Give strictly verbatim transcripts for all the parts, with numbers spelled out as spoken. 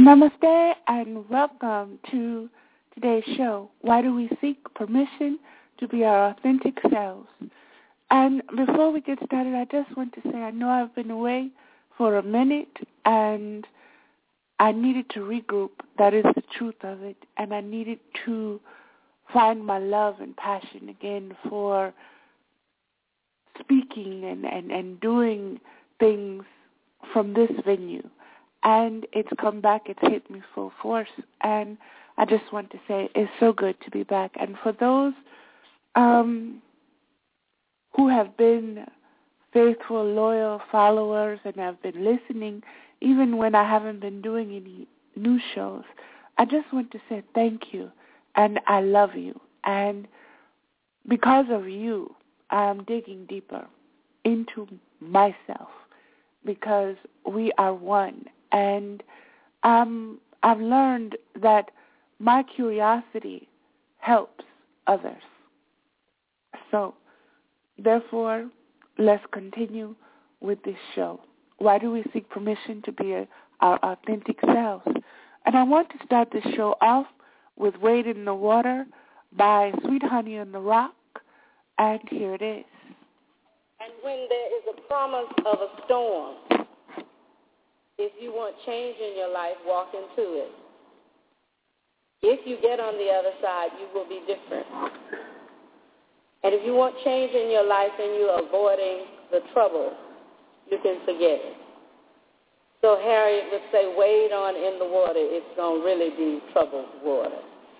Namaste and welcome to today's show. Why do we seek permission to be our authentic selves? And before we get started, I just want to say I know I've been away for a minute and I needed to regroup. That is the truth of it. And I needed to find my love and passion again for speaking and, and, and doing things from this venue. And it's come back, it's hit me full force. And I just want to say it's so good to be back. And for those um, who have been faithful, loyal followers and have been listening, even when I haven't been doing any new shows, I just want to say thank you. And I love you. And because of you, I'm digging deeper into myself because we are one. And um, I've learned that my curiosity helps others. So, therefore, let's continue with this show. Why do we seek permission to be a, our authentic selves? And I want to start this show off with Wade in the Water by Sweet Honey on the Rock. And here it is. And when there is a promise of a storm, if you want change in your life, walk into it. If you get on the other side, you will be different. And if you want change in your life and you're avoiding the trouble, you can forget it. So Harriet would say, wade on in the water. It's going to really be troubled water.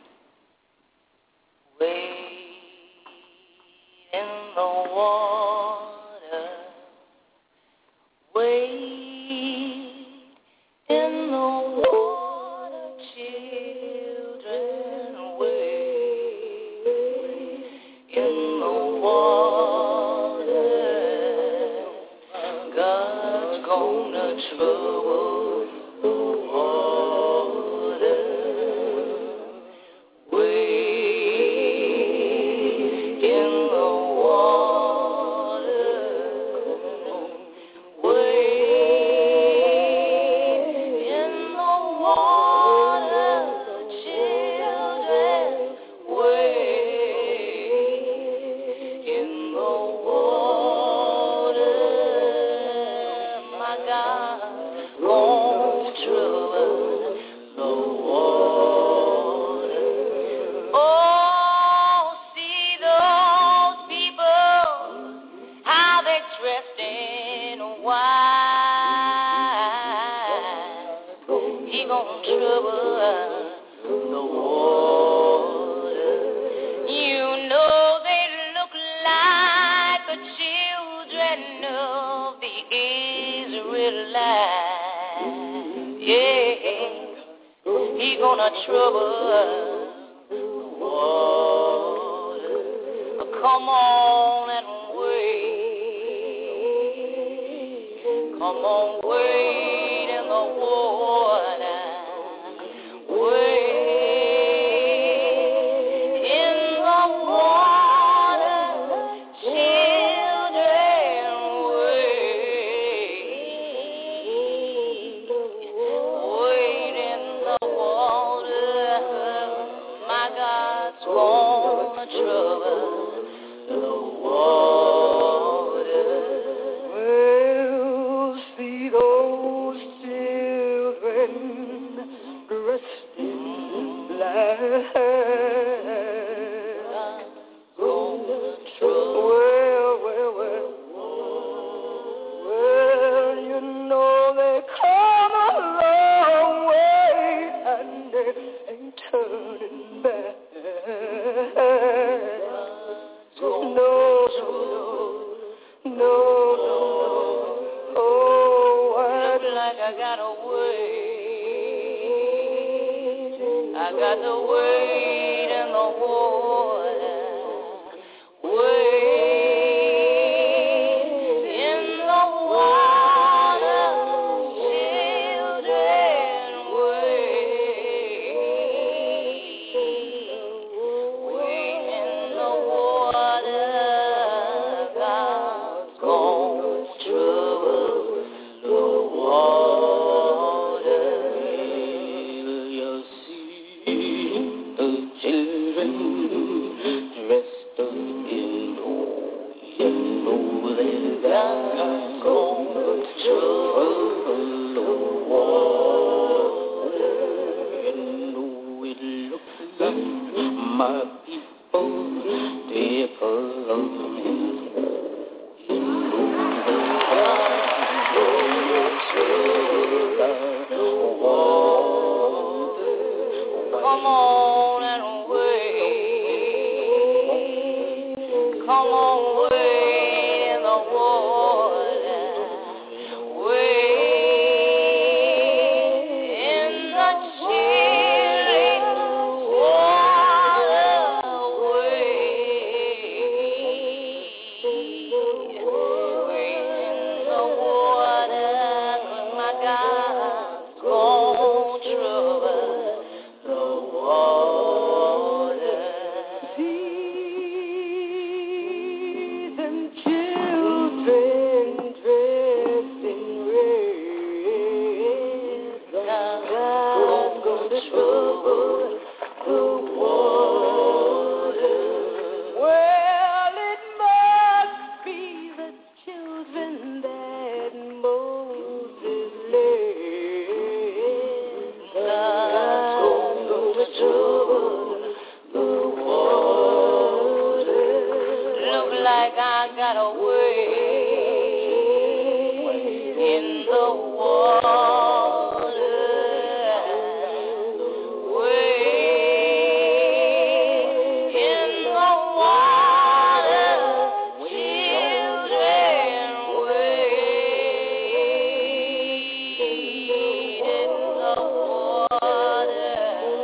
Wade in the water. Wade. In the water, children, wade. In the water, God's gonna trouble the water. Wade in the water. Wade. Gonna trouble the water. Come on and wait. Come on, wait in the water. Wait in the water, children. Wait. Wait in the water. My God's gonna trouble the water. Well, see those children dressed in black. Gonna trouble. Well, well, well. Well, you know they come a long way and they ain't turning back. No, no, no, no, no. Oh, I look like I gotta wait. I got to wait in the water. Wait in the water, children. Wait. Wait in the water. God's gonna trouble the water. my people did follow me. Come on and wait. Come on, wait in the water. Wait in the chilly water. Wait. Wait in the water, 'cause my God's gonna trouble the water. Seasoned children dressed in red, God's gonna trouble the water. Well, it must be the children that Moses led. God's gonna trouble the water. Look like I gotta wait in the water. Wait in the water, children. Wait in the water.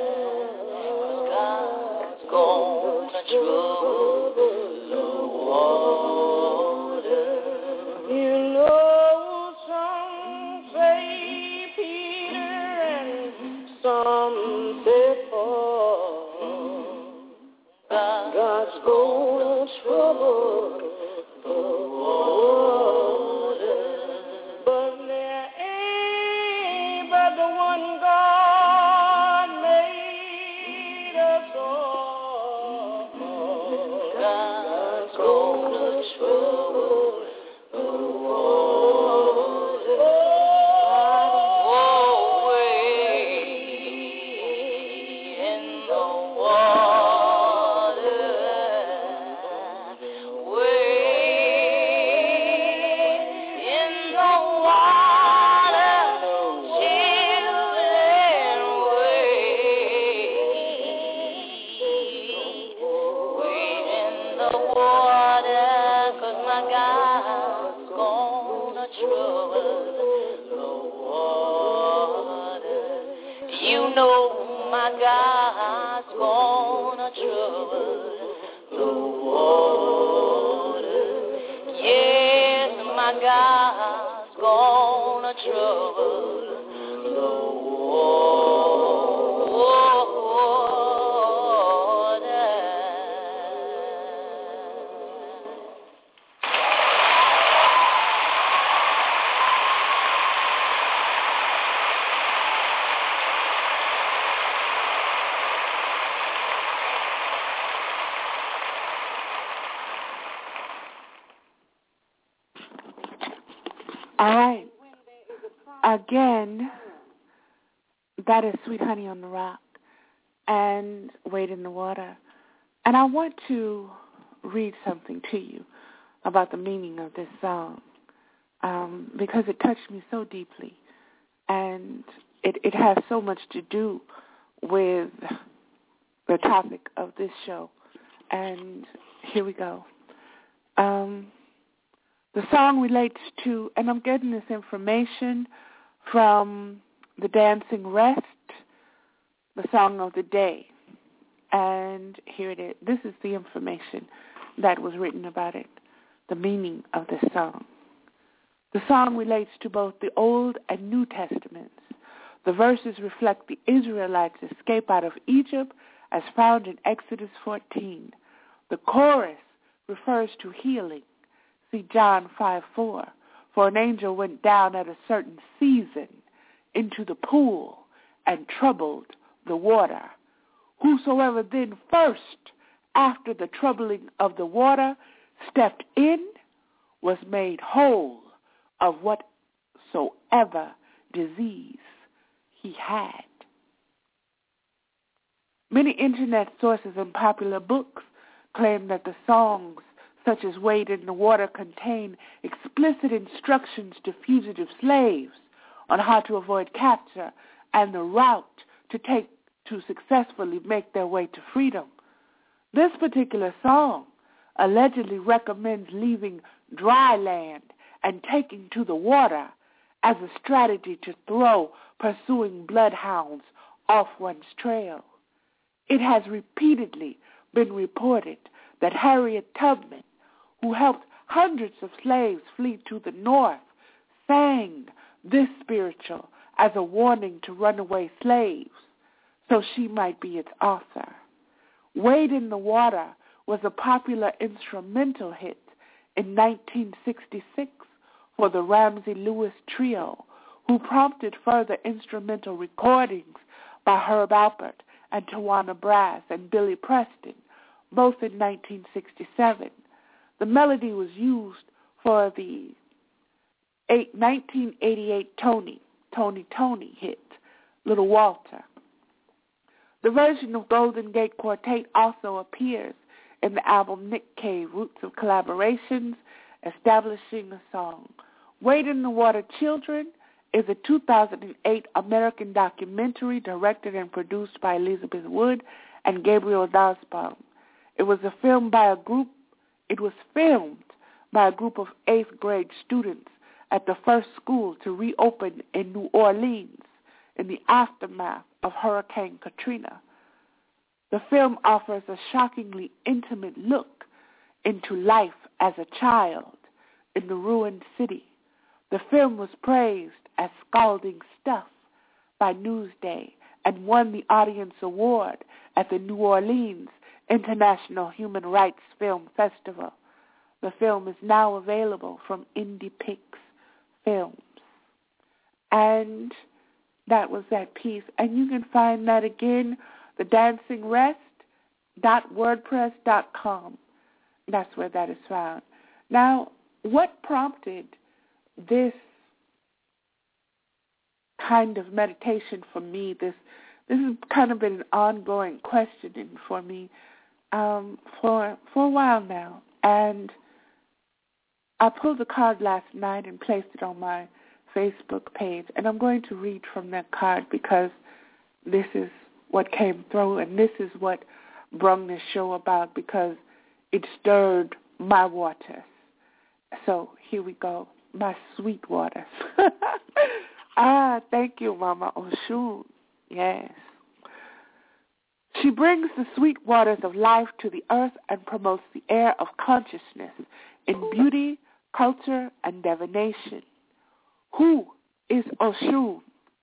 God's gonna trouble the water. You know, some say Peter and some say Paul. God's gonna trouble the water. But there ain't but the one God made us all. God's gonna trouble the water. Oh, wait in the water. Wait in the water, children. Wait. Wait in the water, 'cause my God's gonna trouble the water. You know my God's gonna trouble the water. Yes, my God's gonna trouble the water. All right. Again, that is Sweet Honey on the Rock and Wade in the Water. And I want to read something to you about the meaning of this song um, because it touched me so deeply. And it, it has so much to do with the topic of this show. And here we go. Um, the song relates to, and I'm getting this information from the Dancing Rest, the song of the day. And here it is. This is the information that was written about it, the meaning of this song. The song relates to both the Old and New Testaments. The verses reflect the Israelites' escape out of Egypt as found in Exodus fourteen. The chorus refers to healing. See John five four. For an angel went down at a certain season into the pool and troubled the water. Whosoever then first, after the troubling of the water, stepped in, was made whole of whatsoever disease he had. Many internet sources and popular books claim that the songs, such as Wade in the Water, contain explicit instructions to fugitive slaves on how to avoid capture and the route to take to successfully make their way to freedom. This particular song allegedly recommends leaving dry land and taking to the water as a strategy to throw pursuing bloodhounds off one's trail. It has repeatedly been reported that Harriet Tubman, who helped hundreds of slaves flee to the north, sang this spiritual as a warning to runaway slaves, so she might be its author. Wade in the Water was a popular instrumental hit in nineteen sixty-six for the Ramsey Lewis Trio, who prompted further instrumental recordings by Herb Alpert and Tawana Brass and Billy Preston, both in nineteen sixty-seven. The melody was used for the nineteen eighty-eight Tony, Tony Tony hit, Little Walter. The version of Golden Gate Quartet also appears in the album Nick Cave, Roots of Collaborations, establishing a song. Wade in the Water Children is a two thousand eight American documentary directed and produced by Elizabeth Wood and Gabriel Dasbaum. It was a film by a group. It was filmed by a group of eighth grade students at the first school to reopen in New Orleans in the aftermath of Hurricane Katrina. The film offers a shockingly intimate look into life as a child in the ruined city. The film was praised as scalding stuff by Newsday and won the Audience Award at the New Orleans International Human Rights Film Festival. The film is now available from IndiePix Films. And that was that piece. And you can find that again, the dancing rest dot wordpress dot com. That's where that is found. Now, what prompted this kind of meditation for me? This this has kind of been an ongoing questioning for me um, for for a while now. And I pulled a card last night and placed it on my Facebook page, and I'm going to read from that card because this is what came through, and this is what brung this show about because it stirred my waters. So here we go, my sweet waters. ah, thank you, Mama Oshun. Yes. She brings the sweet waters of life to the earth and promotes the air of consciousness in beauty, culture, and divination. Who is Oshun?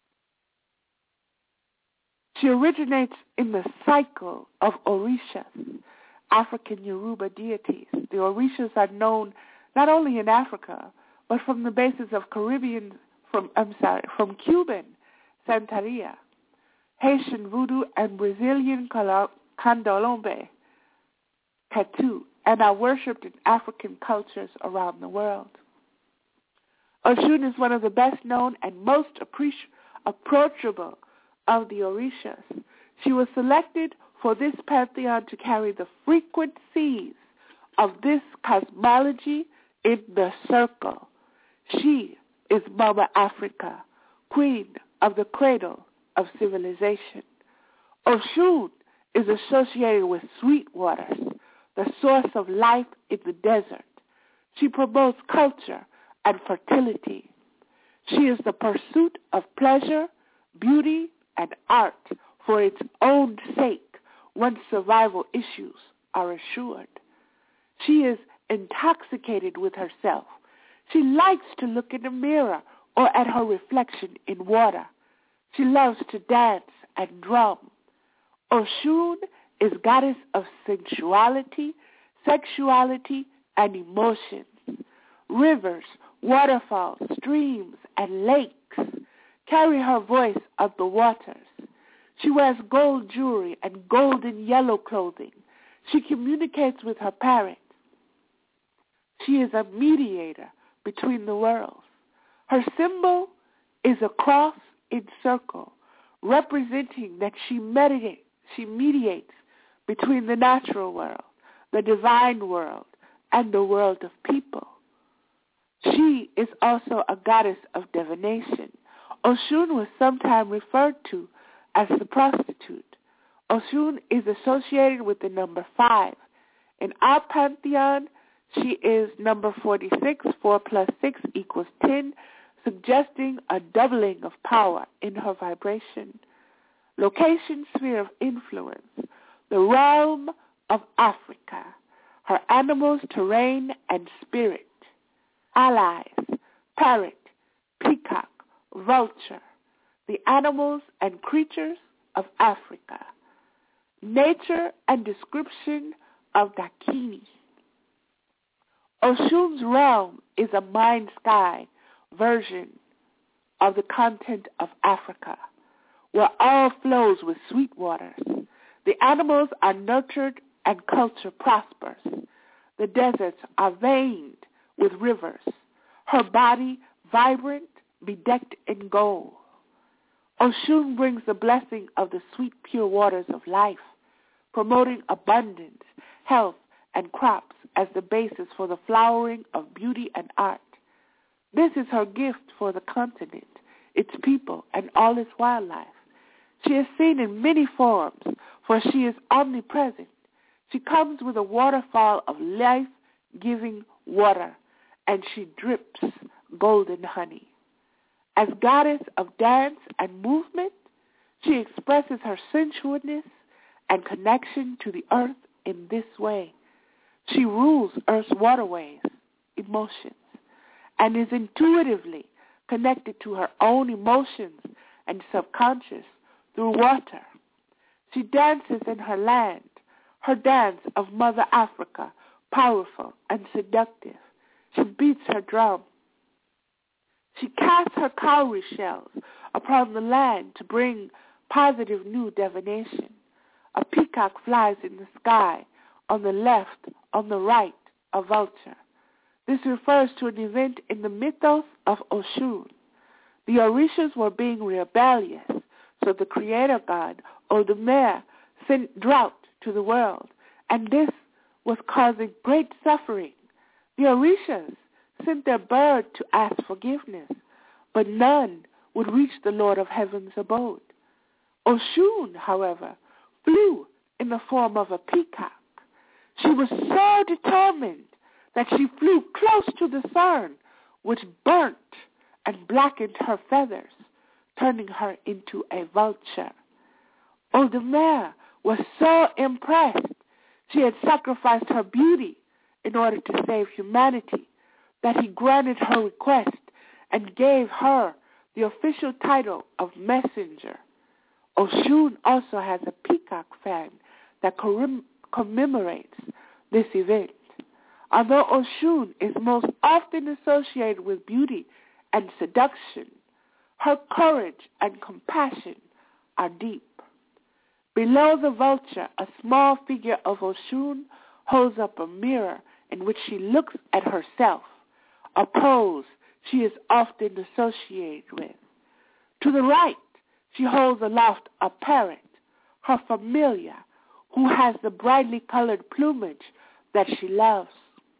She originates in the cycle of Orishas, African Yoruba deities. The Orishas are known not only in Africa, but from the basis of Caribbean, from I'm sorry, from Cuban Santeria, Haitian Voodoo, and Brazilian Candomblé, Katu, and are worshipped in African cultures around the world. Oshun is one of the best known and most appreci- approachable of the Orishas. She was selected for this pantheon to carry the frequencies of this cosmology in the circle. She is Mama Africa, queen of the cradle of civilization. Oshun is associated with sweet waters, the source of life in the desert. She promotes culture and fertility. She is the pursuit of pleasure, beauty, and art for its own sake once survival issues are assured. She is intoxicated with herself. She likes to look in a mirror or at her reflection in water. She loves to dance and drum. Oshun is goddess of sensuality, sexuality, and emotions. Rivers, waterfalls, streams, and lakes carry her voice of the waters. She wears gold jewelry and golden yellow clothing. She communicates with her parents. She is a mediator between the worlds. Her symbol is a cross in circle, representing that she mediates, She mediates between the natural world, the divine world, and the world of people. She is also a goddess of divination. Oshun was sometimes referred to as the prostitute. Oshun is associated with the number five. In our pantheon, she is number forty-six. Four plus six equals ten, suggesting a doubling of power in her vibration. Location, sphere of influence, the realm of Africa, her animals, terrain, and spirit. Allies, parrot, peacock, vulture, the animals and creatures of Africa. Nature and description of Dakini. Oshun's realm is a mind sky version of the continent of Africa, where all flows with sweet waters. The animals are nurtured and culture prospers. The deserts are veined with rivers, her body vibrant, bedecked in gold. Oshun brings the blessing of the sweet, pure waters of life, promoting abundance, health, and crops as the basis for the flowering of beauty and art. This is her gift for the continent, its people, and all its wildlife. She is seen in many forms, for she is omnipresent. She comes with a waterfall of life-giving water, and she drips golden honey. As goddess of dance and movement, she expresses her sensualness and connection to the earth in this way. She rules Earth's waterways, emotions, and is intuitively connected to her own emotions and subconscious through water. She dances in her land, her dance of Mother Africa, powerful and seductive. She beats her drum. She casts her cowrie shells upon the land to bring positive new divination. A peacock flies in the sky, on the left, on the right, a vulture. This refers to an event in the mythos of Oshun. The Orishas were being rebellious, so the creator god, Odumer, sent drought to the world, and this was causing great suffering. The Orishas sent their bird to ask forgiveness, but none would reach the Lord of Heaven's abode. Oshun, however, flew in the form of a peacock. She was so determined that she flew close to the sun, which burnt and blackened her feathers, turning her into a vulture. Odumer was so impressed she had sacrificed her beauty in order to save humanity, that he granted her request and gave her the official title of messenger. Oshun also has a peacock fan that comm- commemorates this event. Although Oshun is most often associated with beauty and seduction, her courage and compassion are deep. Below the vulture, a small figure of Oshun holds up a mirror in which she looks at herself, a pose she is often associated with. To the right, she holds aloft a parrot, her familiar, who has the brightly colored plumage that she loves.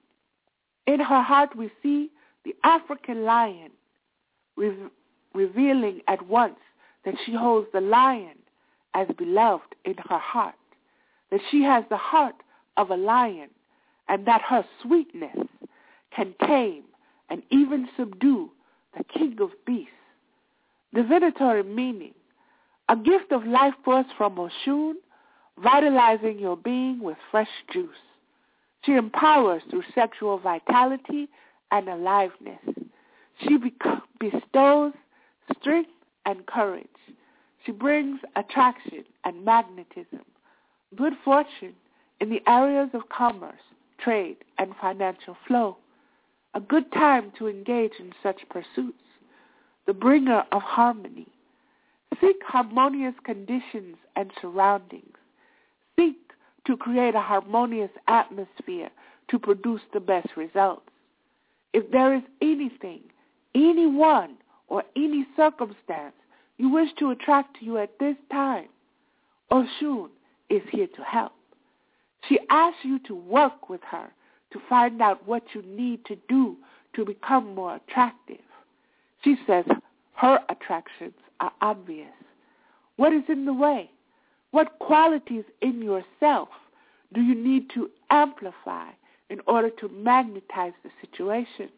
In her heart we see the African lion, re- revealing at once that she holds the lion as beloved in her heart, that she has the heart of a lion, and that her sweetness can tame and even subdue the king of beasts. Divinatory meaning: a gift of life force from Oshun, vitalizing your being with fresh juice. She empowers through sexual vitality and aliveness. She bec- bestows strength and courage. She brings attraction and magnetism, good fortune in the areas of commerce, trade, and financial flow. A good time to engage in such pursuits. The bringer of harmony. Seek harmonious conditions and surroundings. Seek to create a harmonious atmosphere to produce the best results. If there is anything, anyone, or any circumstance you wish to attract to you at this time, Oshun is here to help. She asks you to work with her to find out what you need to do to become more attractive. She says her attractions are obvious. What is in the way? What qualities in yourself do you need to amplify in order to magnetize the situation?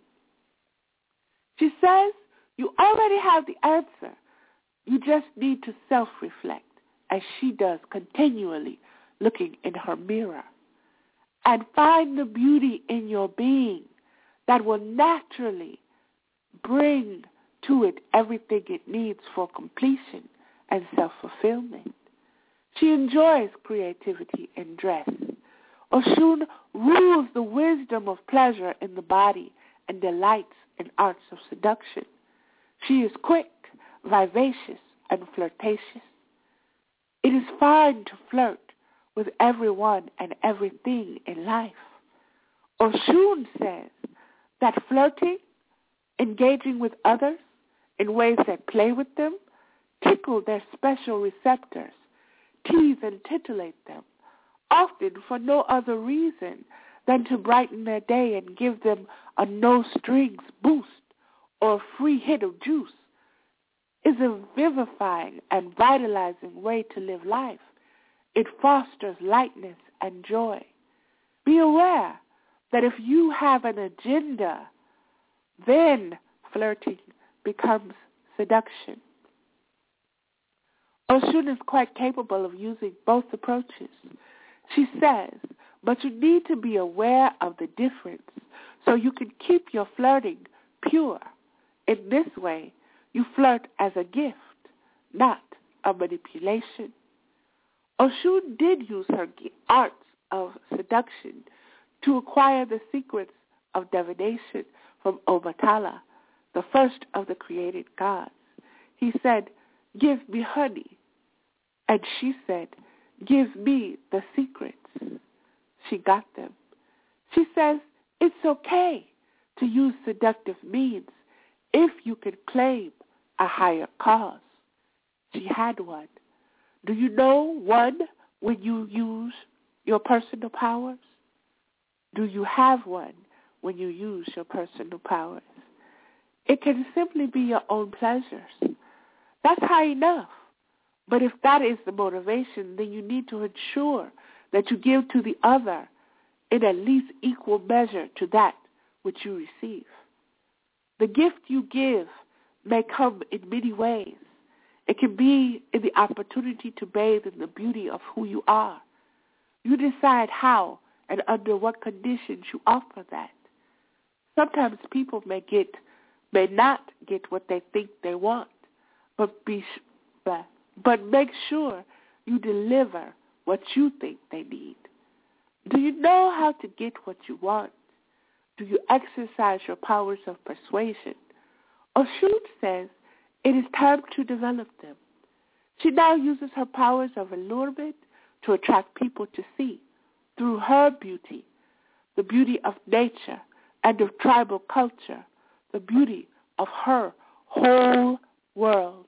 She says you already have the answer. You just need to self-reflect, as she does continually, looking in her mirror, and find the beauty in your being that will naturally bring to it everything it needs for completion and self-fulfillment. She enjoys creativity in dress. Oshun rules the wisdom of pleasure in the body and delights in arts of seduction. She is quick, vivacious, and flirtatious. It is fine to flirt with everyone and everything in life. Oshun says that flirting, engaging with others in ways that play with them, tickle their special receptors, tease and titillate them, often for no other reason than to brighten their day and give them a no-strings boost or a free hit of juice, is a vivifying and vitalizing way to live life. It fosters lightness and joy. Be aware that if you have an agenda, then flirting becomes seduction. Oshun is quite capable of using both approaches. She says, but you need to be aware of the difference so you can keep your flirting pure. In this way, you flirt as a gift, not a manipulation. Oshun did use her arts of seduction to acquire the secrets of divination from Obatala, the first of the created gods. He said, give me honey. And she said, give me the secrets. She got them. She says, it's okay to use seductive means if you can claim a higher cause. She had one. Do you know one when you use your personal powers? Do you have one when you use your personal powers? It can simply be your own pleasures. That's high enough. But if that is the motivation, then you need to ensure that you give to the other in at least equal measure to that which you receive. The gift you give may come in many ways. It can be in the opportunity to bathe in the beauty of who you are. You decide how and under what conditions you offer that. Sometimes people may get, may not get what they think they want, but be, but make sure you deliver what you think they need. Do you know how to get what you want? Do you exercise your powers of persuasion? Oshun says it is time to develop them. She now uses her powers of allurement to attract people to see, through her beauty, the beauty of nature and of tribal culture, the beauty of her whole world.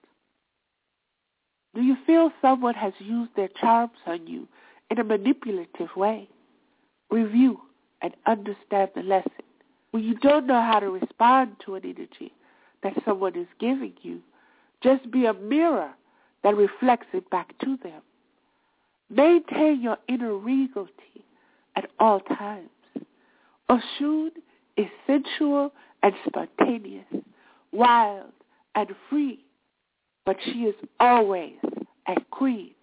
Do you feel someone has used their charms on you in a manipulative way? Review and understand the lesson. When you don't know how to respond to an energy that someone is giving you, just be a mirror that reflects it back to them. Maintain your inner regality at all times. Oshun is sensual and spontaneous, wild and free, but she is always a queen.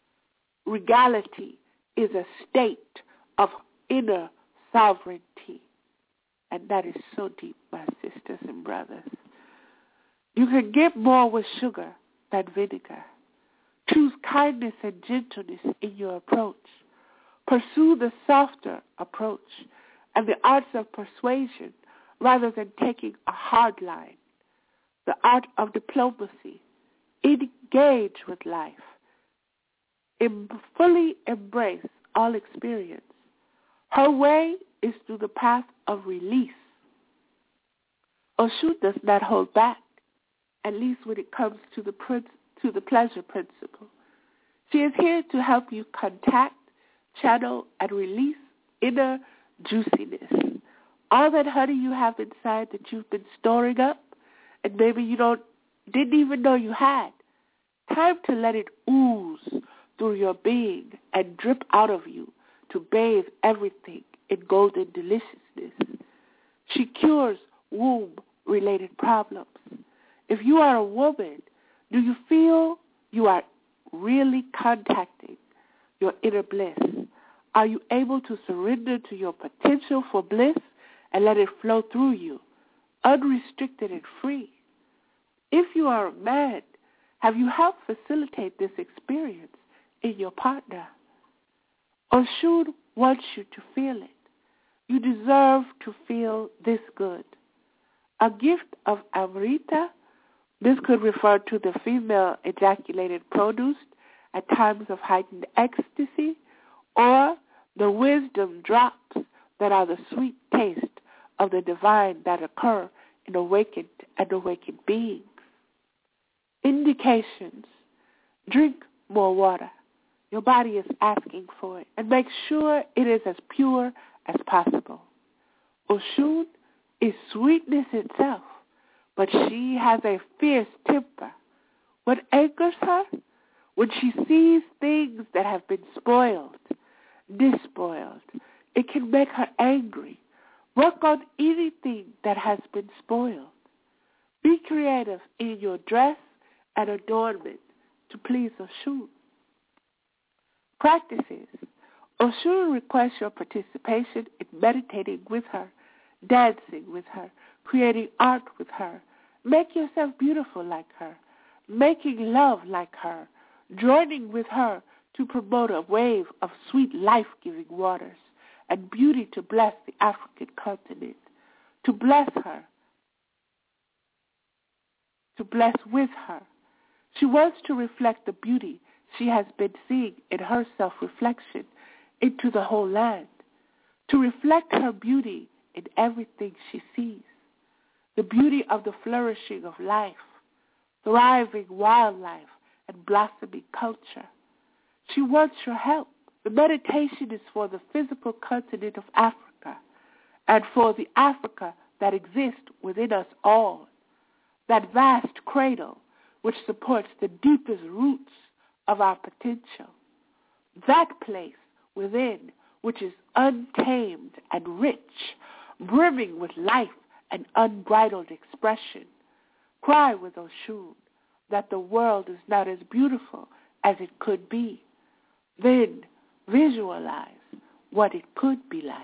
Regality is a state of inner sovereignty, and that is so deep, my sisters and brothers. You can get more with sugar than vinegar. Choose kindness and gentleness in your approach. Pursue the softer approach and the arts of persuasion rather than taking a hard line. The art of diplomacy. Engage with life. Em- fully embrace all experience. Her way is through the path of release. Oshun does not hold back, at least when it comes to the prin- to the pleasure principle. She is here to help you contact, channel, and release inner juiciness. All that honey you have inside that you've been storing up, and maybe you don't didn't even know you had. Time to let it ooze through your being and drip out of you to bathe everything in golden deliciousness. She cures womb-related problems. If you are a woman, do you feel you are really contacting your inner bliss? Are you able to surrender to your potential for bliss and let it flow through you, unrestricted and free? If you are a man, have you helped facilitate this experience in your partner? Oshun wants you to feel it. You deserve to feel this good. A gift of Amrita, this could refer to the female ejaculated produced at times of heightened ecstasy, or the wisdom drops that are the sweet taste of the divine that occur in awakened and awakened beings. Indications: drink more water. Your body is asking for it, and make sure it is as pure as possible. Oshun is sweetness itself, but she has a fierce temper. What angers her? When she sees things that have been spoiled, despoiled, it can make her angry. Work on anything that has been spoiled. Be creative in your dress and adornment to please Oshun. Practices. Oshun requests your participation in meditating with her, dancing with her, creating art with her. Make yourself beautiful like her, making love like her, joining with her to promote a wave of sweet life-giving waters and beauty to bless the African continent, to bless her, to bless with her. She wants to reflect the beauty she has been seeing in her self-reflection into the whole land, to reflect her beauty in everything she sees, the beauty of the flourishing of life, thriving wildlife, and blossoming culture. She wants your help. The meditation is for the physical continent of Africa and for the Africa that exists within us all, that vast cradle which supports the deepest roots of our potential, that place within which is untamed and rich, brimming with life and unbridled expression. Cry with Oshun that the world is not as beautiful as it could be. Then visualize what it could be like.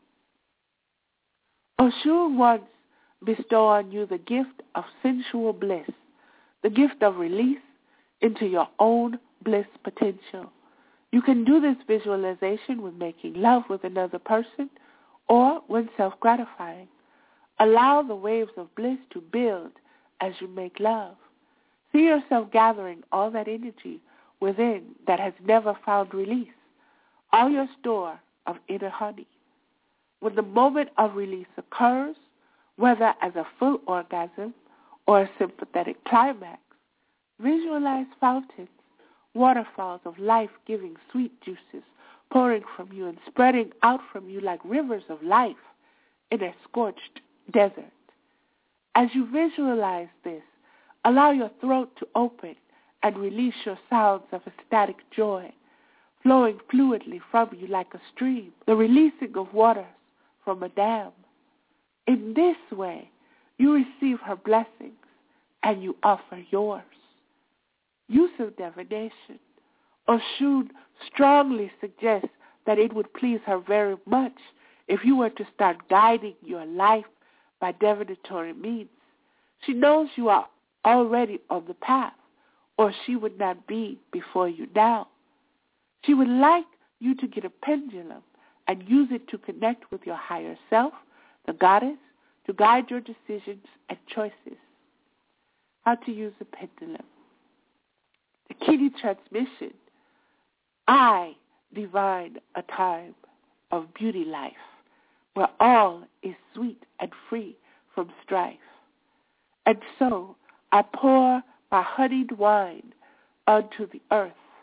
Oshun wants to bestow on you the gift of sensual bliss, the gift of release into your own bliss potential. You can do this visualization when making love with another person or when self-gratifying. Allow the waves of bliss to build as you make love. See yourself gathering all that energy within that has never found release, all your store of inner honey. When the moment of release occurs, whether as a full orgasm or a sympathetic climax, visualize fountains, waterfalls of life-giving sweet juices pouring from you and spreading out from you like rivers of life in a scorched desert. As you visualize this, allow your throat to open and release your sounds of ecstatic joy, flowing fluidly from you like a stream, the releasing of waters from a dam. In this way, you receive her blessings and you offer yours. Use of divination. Oshun strongly suggests that it would please her very much if you were to start guiding your life by divinatory means. She knows you are already on the path, or she would not be before you now. She would like you to get a pendulum and use it to connect with your higher self, the goddess, to guide your decisions and choices. How to use a pendulum. The Kidney transmission. I divine a time of beauty life, where all is sweet and free from strife. And so I pour my honeyed wine unto the earth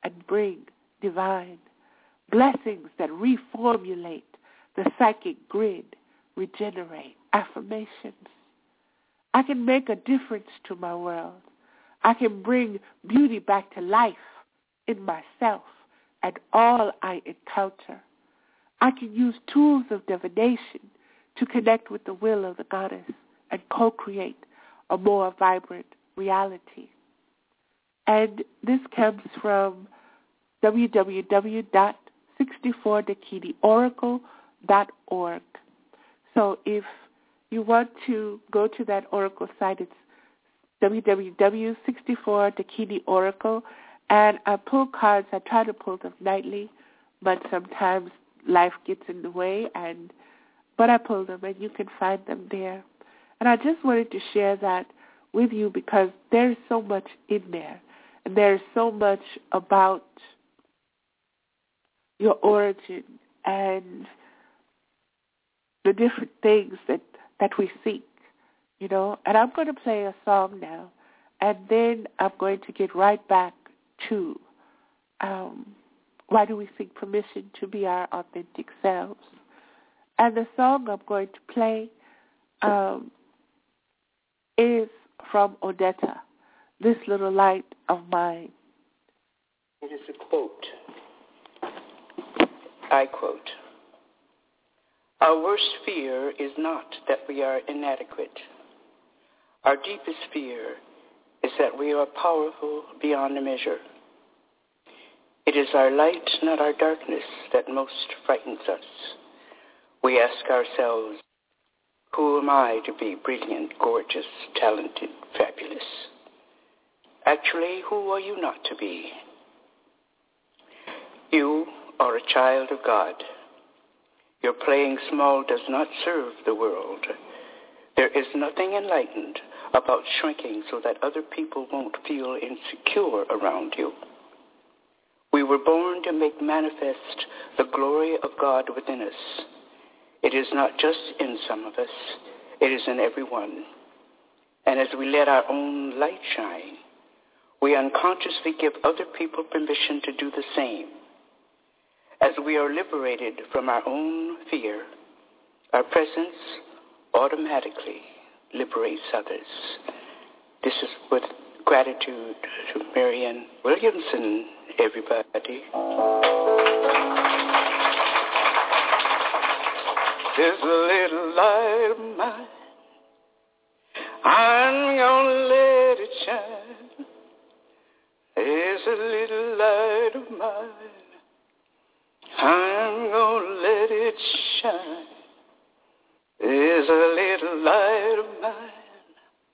and bring divine blessings that reformulate the psychic grid, regenerate affirmations. I can make a difference to my world. I can bring beauty back to life in myself and all I encounter. I can use tools of divination to connect with the will of the goddess and co-create a more vibrant reality. And this comes from w w w dot sixty-four dakini oracle dot org. So if you want to go to that oracle site, it's w w w dot sixty-four dakini oracle. And I pull cards. I try to pull them nightly, but sometimes life gets in the way, and but I pull them, and you can find them there. And I just wanted to share that with you because there's so much in there, and there's so much about your origin and the different things that, that we seek, you know. And I'm going to play a song now, and then I'm going to get right back to um, why do we seek permission to be our authentic selves. And the song I'm going to play um, is from Odetta, This Little Light of Mine. It is a quote. I quote, "Our worst fear is not that we are inadequate. Our deepest fear is that we are powerful beyond measure. It is our light, not our darkness, that most frightens us. We ask ourselves, who am I to be brilliant, gorgeous, talented, fabulous? Actually, who are you not to be? You are a child of God. Your playing small does not serve the world. There is nothing enlightened about shrinking so that other people won't feel insecure around you. We were born to make manifest the glory of God within us. It is not just in some of us, it is in everyone. And as we let our own light shine, we unconsciously give other people permission to do the same. As we are liberated from our own fear, our presence automatically liberates others. This is with gratitude to Marianne Williamson, everybody. There's a little light of mine, I'm gonna let it shine. There's a little light of mine, I'm gonna let it shine. There's a little light of mine,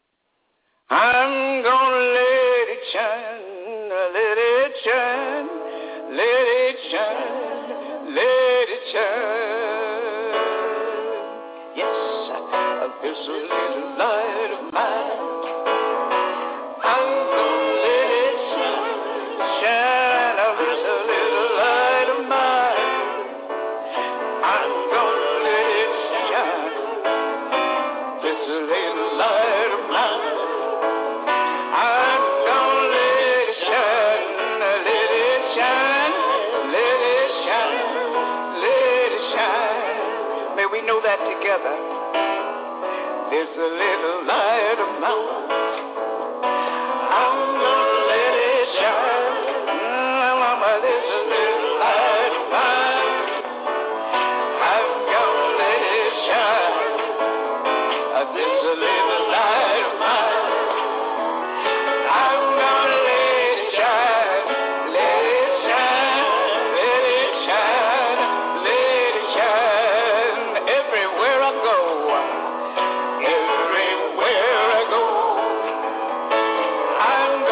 I'm gonna let it shine, let it shine, let it shine, let it shine. Yes, there's a little light of mine, I'm gonna let it shine, shine. There's a little light of mine, I'm gonna let it shine. There's a little light of mine, I'm gonna let it shine, let it shine, let it shine, let it shine. May we know that together. There's a little light of mine, I'm gonna let it shine. Mama, there's a little light of mine, I'm gonna let it shine. There's a little light of mine, I'm gonna let it shine, let it shine, let it shine, let it shine. Everywhere I go, everywhere I go, I'm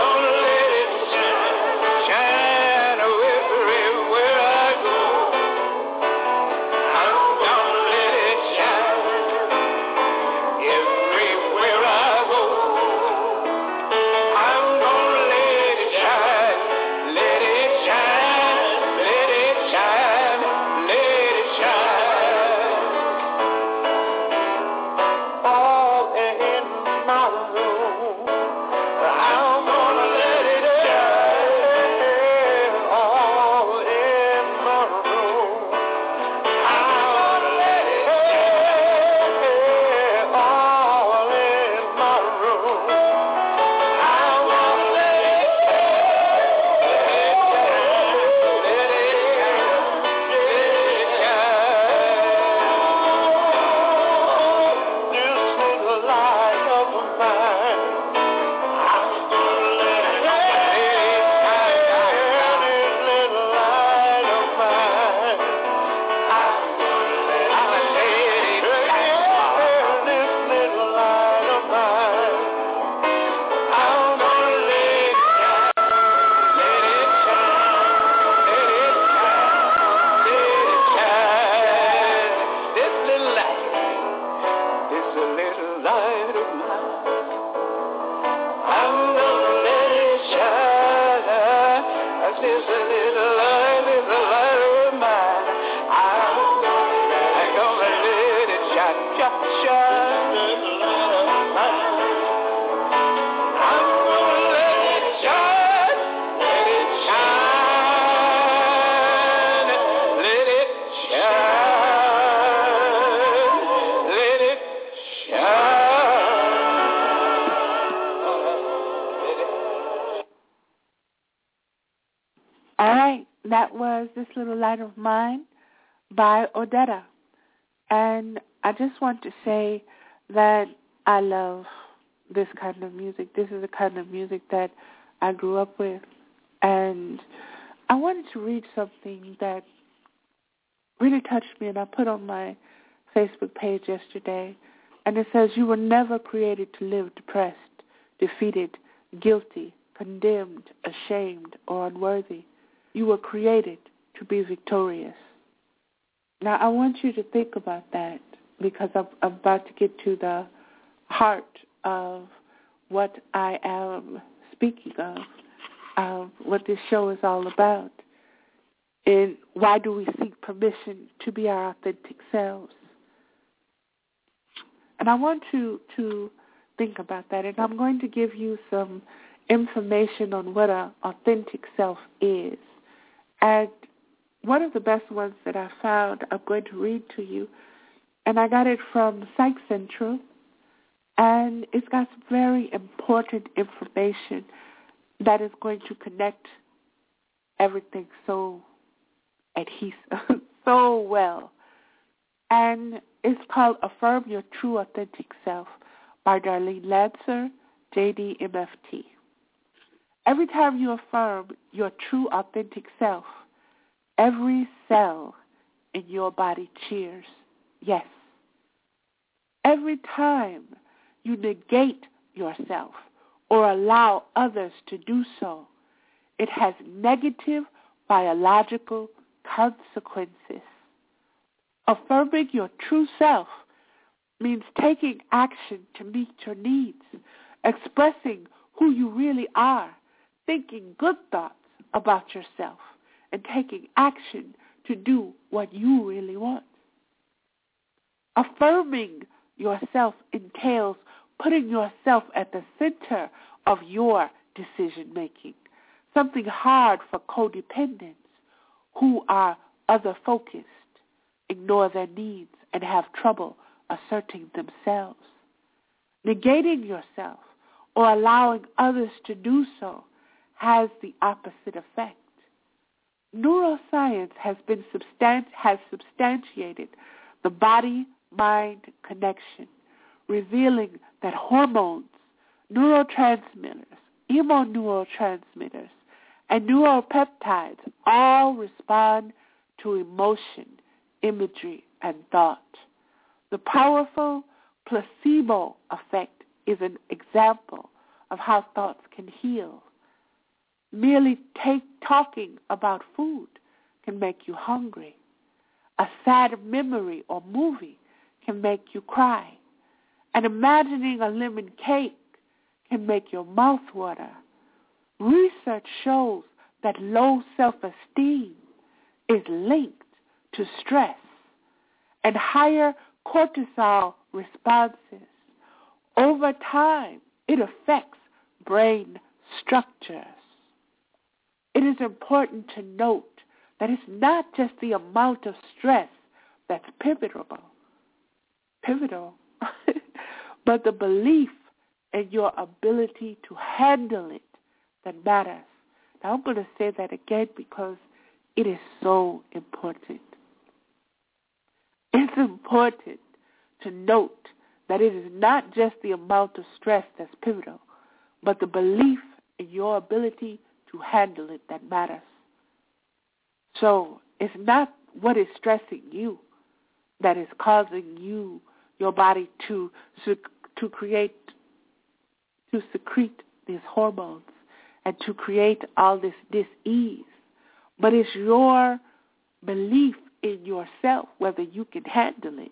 this little light, little light of mine. I'm gonna let it shine, shine, shine. I'm gonna let it shine, let it shine, let it shine, let it shine. All right, that was This Little Light of Mine by Odetta. And I just want to say that I love this kind of music. This is the kind of music that I grew up with. And I wanted to read something that really touched me, and I put on my Facebook page yesterday. And it says, "You were never created to live depressed, defeated, guilty, condemned, ashamed, or unworthy. You were created to be victorious." Now, I want you to think about that, because I'm, I'm about to get to the heart of what I am speaking of, of what this show is all about, and why do we seek permission to be our authentic selves. And I want you to think about that, and I'm going to give you some information on what an authentic self is. And one of the best ones that I found, I'm going to read to you, and I got it from Psych Central, and it's got some very important information that is going to connect everything so adhesive, so well. And it's called Affirm Your True Authentic Self by Darlene Lancer, J D M F T. Every time you affirm your true authentic self, every cell in your body cheers. Yes. Every time you negate yourself or allow others to do so, it has negative biological consequences. Affirming your true self means taking action to meet your needs, expressing who you really are, thinking good thoughts about yourself, and taking action to do what you really want. Affirming yourself entails putting yourself at the center of your decision-making, something hard for codependents who are other-focused, ignore their needs, and have trouble asserting themselves. Negating yourself or allowing others to do so has the opposite effect. Neuroscience has been substan- has substantiated the body-mind connection, revealing that hormones, neurotransmitters, immunoneurotransmitters, and neuropeptides all respond to emotion, imagery, and thought. The powerful placebo effect is an example of how thoughts can heal. Merely take, talking about food can make you hungry. A sad memory or movie can make you cry. And imagining a lemon cake can make your mouth water. Research shows that low self-esteem is linked to stress and higher cortisol responses. Over time, it affects brain structures. It is important to note that it's not just the amount of stress that's pivotal, pivotal, but the belief in your ability to handle it that matters. Now, I'm going to say that again because it is so important. It's important to note that it is not just the amount of stress that's pivotal, but the belief in your ability to handle it that matters. So it's not what is stressing you that is causing you, your body to to create, to secrete these hormones and to create all this dis-ease, but it's your belief in yourself, whether you can handle it,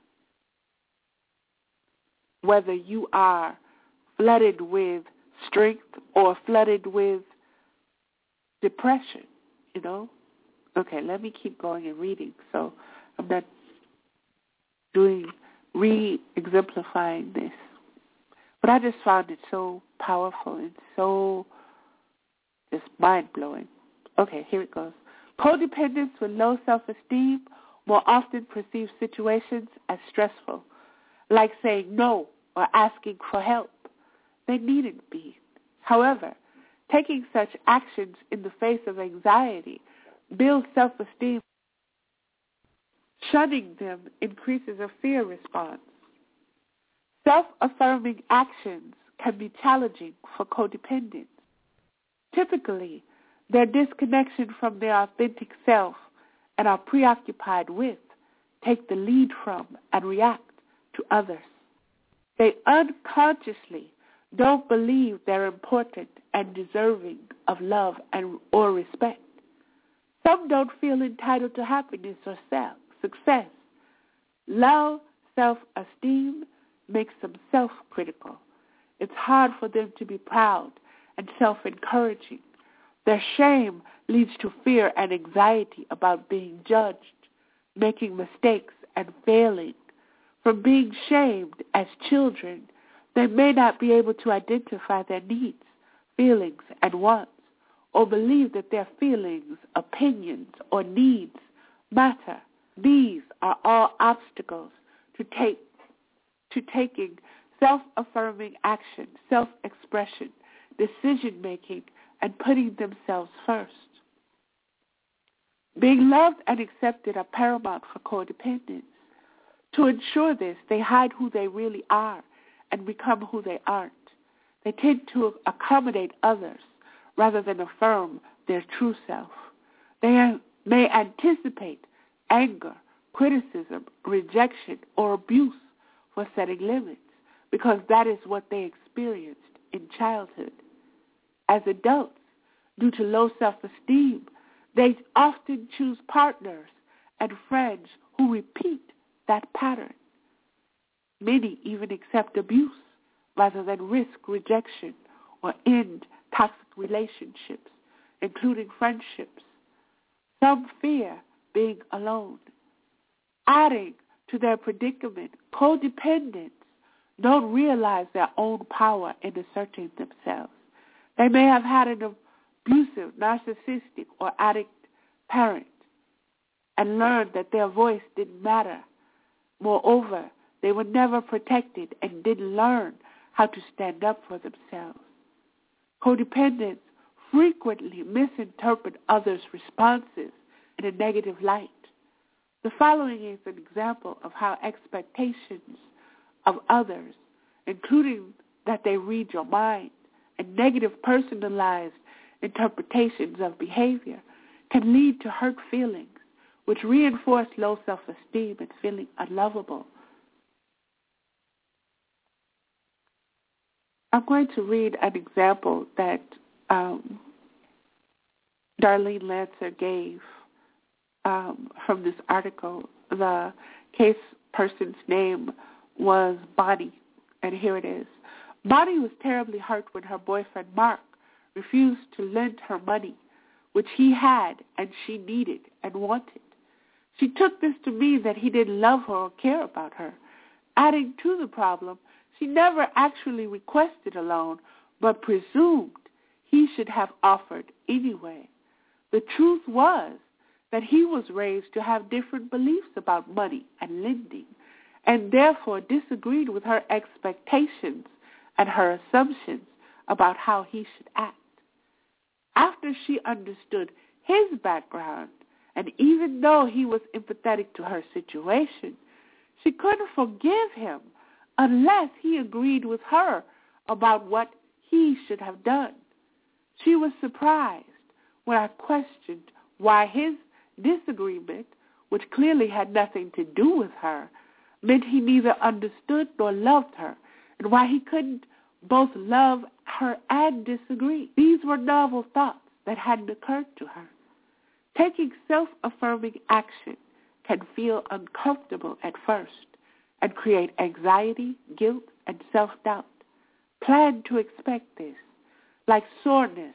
whether you are flooded with strength or flooded with depression, you know. Okay, let me keep going and reading, so I'm not doing, re-exemplifying this. But I just found it so powerful and so just mind-blowing. Okay, here it goes. Codependents with low self-esteem more often perceive situations as stressful, like saying no or asking for help. They needn't be. However, taking such actions in the face of anxiety builds self-esteem. Shunning them increases a fear response. Self-affirming actions can be challenging for codependents. Typically, their disconnection from their authentic self and are preoccupied with take the lead from and react to others. They unconsciously don't believe they're important and deserving of love and or respect. Some don't feel entitled to happiness or self, success. Low self-esteem makes them self-critical. It's hard for them to be proud and self-encouraging. Their shame leads to fear and anxiety about being judged, making mistakes, and failing. From being shamed as children, they may not be able to identify their needs, feelings, and wants, or believe that their feelings, opinions, or needs matter. These are all obstacles to take to taking self-affirming action, self-expression, decision-making, and putting themselves first. Being loved and accepted are paramount for codependents. To ensure this, they hide who they really are and become who they aren't. They tend to accommodate others rather than affirm their true self. They may anticipate anger, criticism, rejection, or abuse for setting limits because that is what they experienced in childhood. As adults, due to low self-esteem, they often choose partners and friends who repeat that pattern. Many even accept abuse rather than risk rejection or end toxic relationships, including friendships. Some fear being alone. Adding to their predicament, codependents don't realize their own power in asserting themselves. They may have had an abusive, narcissistic, or addict parent and learned that their voice didn't matter. Moreover, they were never protected and didn't learn how to stand up for themselves. Codependents frequently misinterpret others' responses in a negative light. The following is an example of how expectations of others, including that they read your mind, and negative personalized interpretations of behavior can lead to hurt feelings, which reinforce low self-esteem and feeling unlovable. I'm going to read an example that um, Darlene Lancer gave um, from this article. The case person's name was Bonnie, and here it is. Bonnie was terribly hurt when her boyfriend Mark refused to lend her money, which he had and she needed and wanted. She took this to mean that he didn't love her or care about her. Adding to the problem, she never actually requested a loan, but presumed he should have offered anyway. The truth was that he was raised to have different beliefs about money and lending, and therefore disagreed with her expectations and her assumptions about how he should act. After she understood his background, and even though he was empathetic to her situation, she couldn't forgive him unless he agreed with her about what he should have done. She was surprised when I questioned why his disagreement, which clearly had nothing to do with her, meant he neither understood nor loved her, and why he couldn't both love her and disagree. These were novel thoughts that hadn't occurred to her. Taking self-affirming action can feel uncomfortable at first and create anxiety, guilt, and self-doubt. Plan to expect this. Like soreness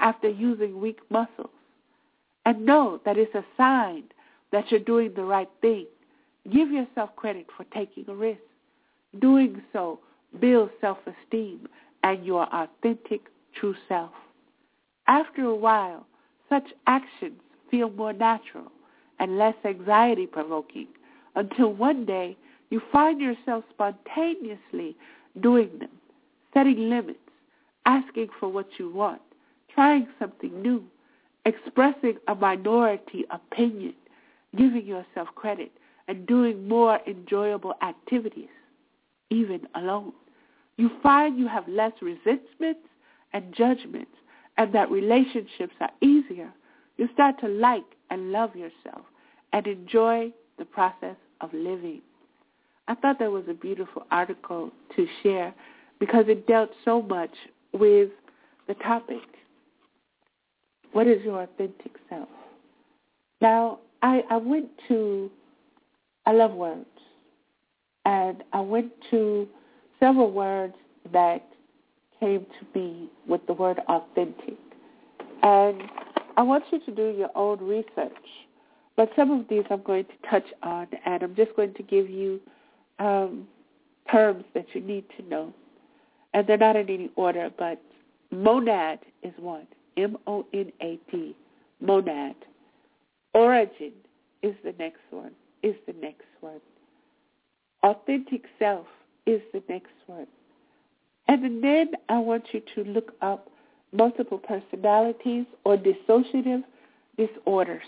after using weak muscles. And know that it's a sign that you're doing the right thing. Give yourself credit for taking a risk. Doing so builds self-esteem and your authentic, true self. After a while, such actions feel more natural and less anxiety-provoking until one day you find yourself spontaneously doing them, setting limits, asking for what you want, trying something new, expressing a minority opinion, giving yourself credit, and doing more enjoyable activities, even alone. You find you have less resentments and judgments, and that relationships are easier. You start to like and love yourself and enjoy the process of living. I thought that was a beautiful article to share because it dealt so much with the topic. What is your authentic self? Now, I, I went to, I love words, and I went to several words that came to me with the word authentic. And I want you to do your own research. But some of these I'm going to touch on, and I'm just going to give you um, terms that you need to know. And they're not in any order, but monad is one, M O N A D, monad. Origin is the next one, is the next one. Authentic self is the next one. And then I want you to look up multiple personalities or dissociative disorders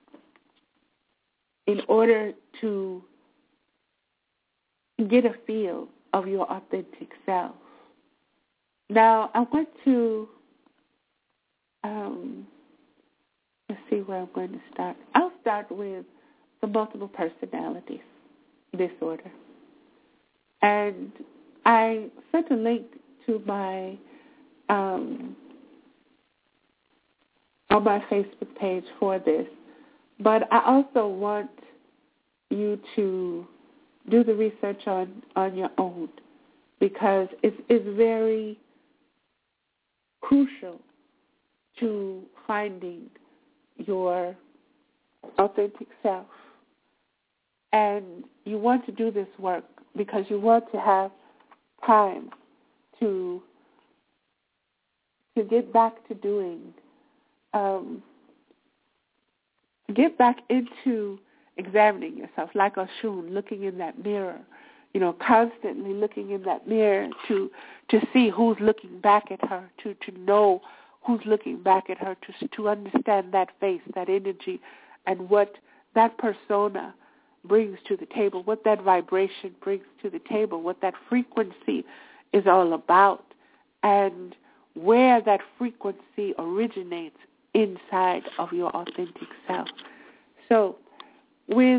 in order to get a feel of your authentic self. Now, I want to, um, let's see where I'm going to start. I'll start with the multiple personalities disorder. And I sent a link to my, um, on my Facebook page for this. But I also want you to do the research on, on your own because it's, it's very crucial to finding your authentic self. And you want to do this work because you want to have time to to get back to doing, um, get back into examining yourself, like Oshun, looking in that mirror, you know, constantly looking in that mirror to to see who's looking back at her, to, to know who's looking back at her, to to understand that face, that energy, and what that persona brings to the table, what that vibration brings to the table, what that frequency is all about, and where that frequency originates inside of your authentic self. So with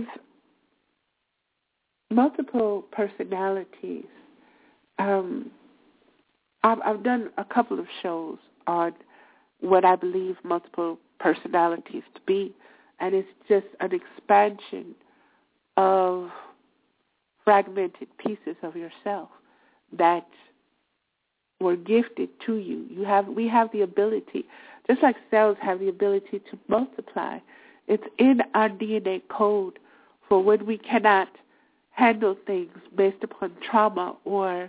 multiple personalities, um, I've, I've done a couple of shows on what I believe multiple personalities to be, and it's just an expansion of fragmented pieces of yourself that were gifted to you. You have, we have the ability, just like cells have the ability to multiply. It's in our D N A code for when we cannot handle things based upon trauma or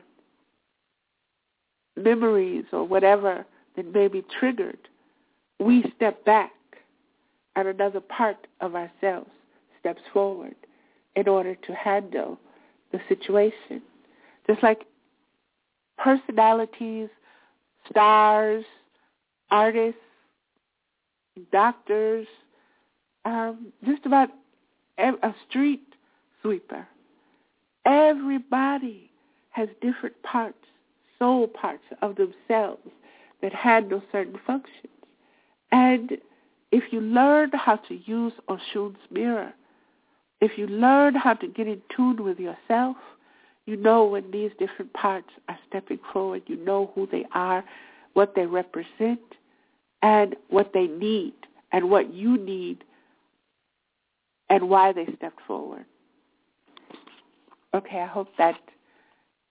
memories or whatever that may be triggered. We step back and another part of ourselves steps forward in order to handle the situation. Just like personalities, stars, artists, doctors, um, just about a street sweeper. Everybody has different parts, soul parts of themselves that handle certain functions. And if you learn how to use Oshun's mirror, if you learn how to get in tune with yourself, you know when these different parts are stepping forward. You know who they are, what they represent, and what they need, and what you need, and why they stepped forward. Okay, I hope that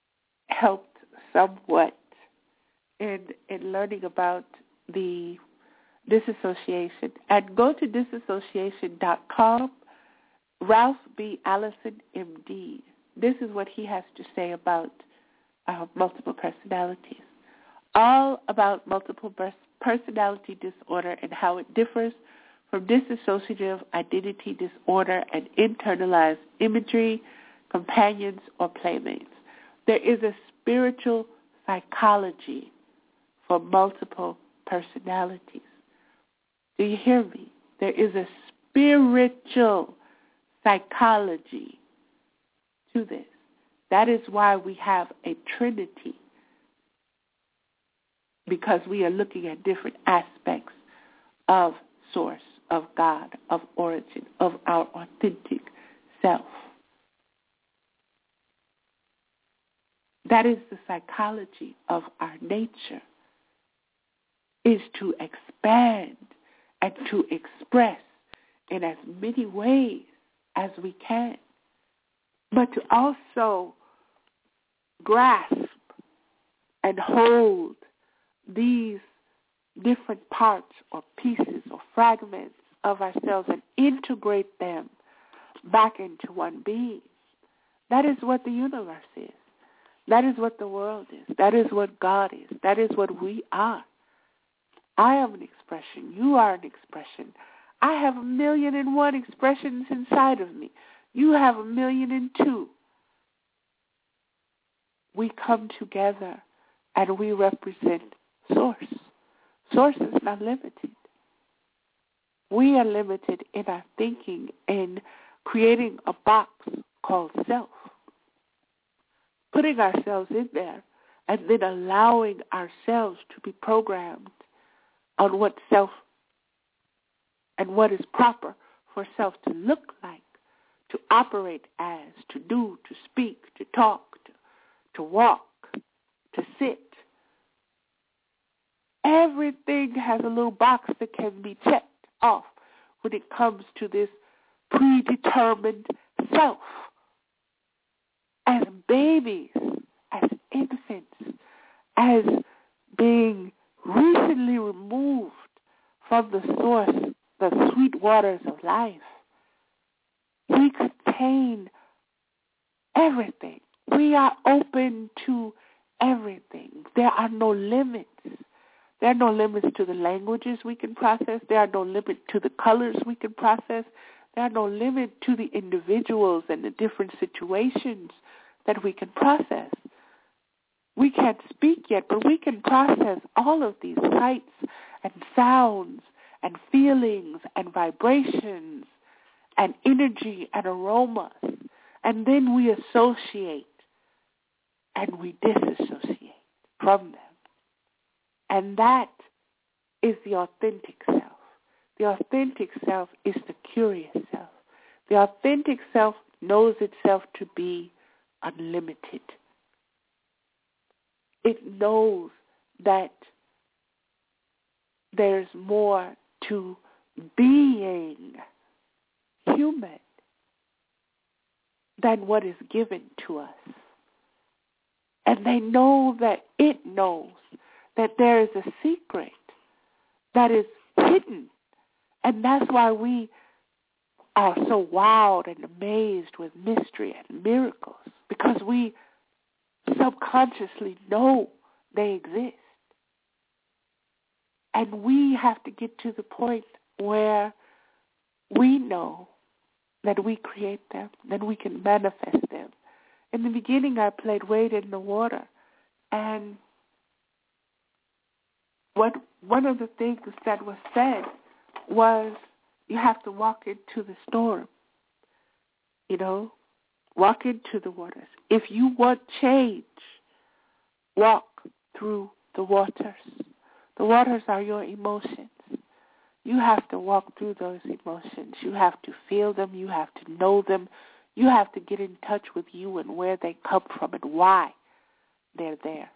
helped somewhat in in learning about the disassociation. And go to disassociation dot com. Ralph B. Allison, M D. This is what he has to say about uh, multiple personalities. All about multiple personality disorder and how it differs from dissociative identity disorder and internalized imagery, companions, or playmates. There is a spiritual psychology for multiple personalities. Do you hear me? There is a spiritual psychology to this. That is why we have a trinity, because we are looking at different aspects of source, of God, of origin, of our authentic self. That is the psychology of our nature, is to expand and to express in as many ways as we can, but to also grasp and hold these different parts or pieces or fragments of ourselves and integrate them back into one being. That is what the universe is. That is what the world is. That is what God is. That is what we are. I am an expression. You are an expression. I have a million and one expressions inside of me. You have a million and two. We come together and we represent Source. Source is not limited. We are limited in our thinking and creating a box called self, putting ourselves in there and then allowing ourselves to be programmed on what self and what is proper for self to look like, to operate as, to do, to speak, to talk, to, to walk, to sit. Everything has a little box that can be checked off when it comes to this predetermined self. As babies, as infants, as being recently removed from the source, the sweet waters of life, we contain everything. We are open to everything. There are no limits. There are no limits to the languages we can process. There are no limits to the colors we can process. There are no limits to the individuals and the different situations that we can process. We can't speak yet, but we can process all of these sights and sounds and feelings and vibrations and energy and aromas. And then we associate and we disassociate from them. And that is the authentic self. The authentic self is the curious self. The authentic self knows itself to be unlimited. It knows that there's more to being human than what is given to us. And they know that it knows that there is a secret that is hidden. And that's why we are so wowed and amazed with mystery and miracles, because we subconsciously know they exist. And we have to get to the point where we know that we create them, that we can manifest them. In the beginning, I played Wade in the Water, and what one of the things that was said was you have to walk into the storm, you know, walk into the waters. If you want change, walk through the waters. The waters are your emotions. You have to walk through those emotions. You have to feel them. You have to know them. You have to get in touch with you and where they come from and why they're there.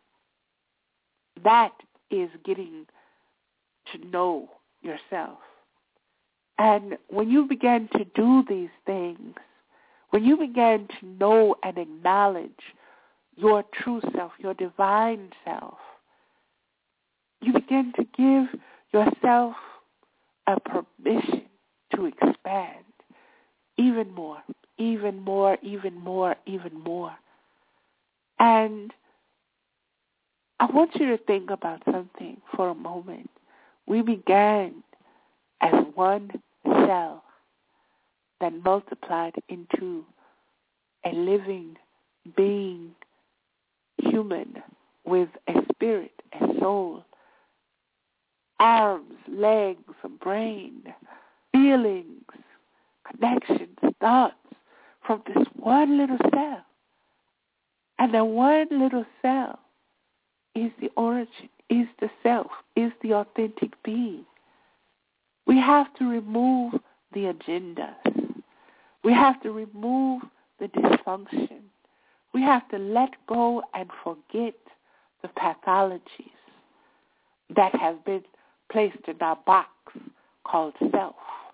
That is getting to know yourself. And when you begin to do these things, when you begin to know and acknowledge your true self, your divine self, you begin to give yourself a permission to expand even more, even more, even more, even more. And I want you to think about something for a moment. We began as one cell that multiplied into a living being, human, with a spirit, a soul, arms, legs, a brain, feelings, connections, thoughts, from this one little cell. And that one little cell is the origin, is the self, is the authentic being. We have to remove the agendas. We have to remove the dysfunction. We have to let go and forget the pathologies that have been placed in our box called self.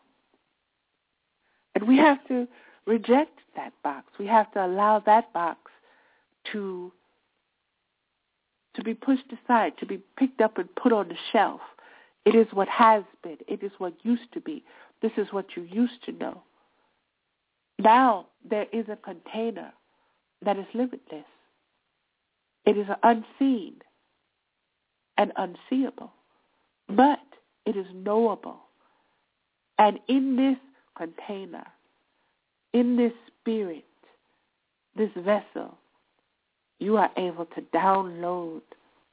And we have to reject that box. We have to allow that box to, to be pushed aside, to be picked up and put on the shelf. It is what has been. It is what used to be. This is what you used to know. Now there is a container that is limitless. It is unseen and unseeable, but it is knowable. And in this container, in this spirit, this vessel, you are able to download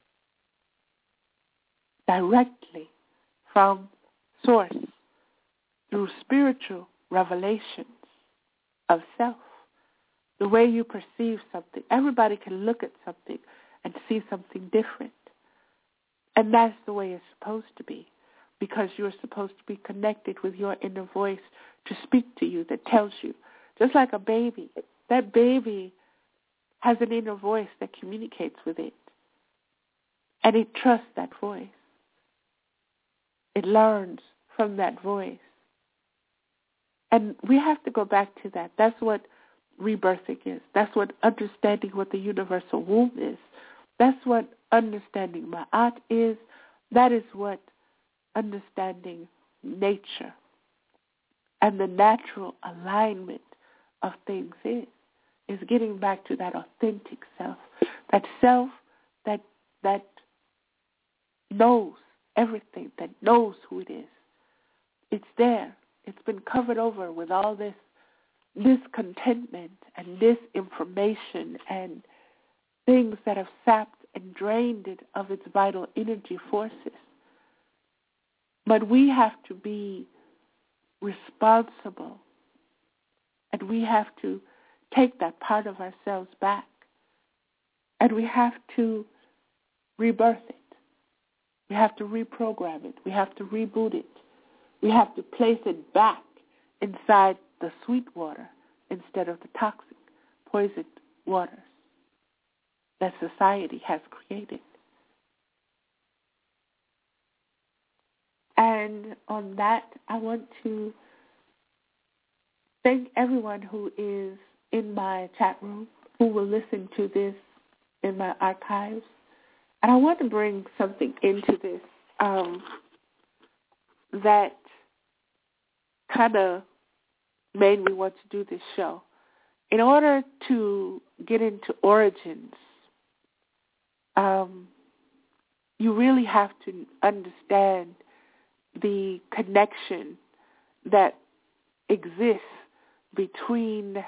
directly from source through spiritual revelations of self. The way you perceive something. Everybody can look at something and see something different. And that's the way it's supposed to be, because you're supposed to be connected with your inner voice to speak to you that tells you. Just like a baby. That baby has an inner voice that communicates with it. And it trusts that voice. It learns from that voice. And we have to go back to that. That's what rebirthing is. That's what understanding what the universal womb is. That's what understanding Ma'at is. That is what understanding nature and the natural alignment of things is. Is getting back to that authentic self. That self that that knows everything, that knows who it is. It's there. It's been covered over with all this discontentment and disinformation and things that have sapped and drained it of its vital energy forces. But we have to be responsible, and we have to take that part of ourselves back, and we have to rebirth it. We have to reprogram it. We have to reboot it. We have to place it back inside the sweet water instead of the toxic, poisoned waters that society has created. And on that, I want to thank everyone who is in my chat room, who will listen to this in my archives. And I want to bring something into this um, that kind of made me want to do this show. In order to get into origins, um, you really have to understand the connection that exists between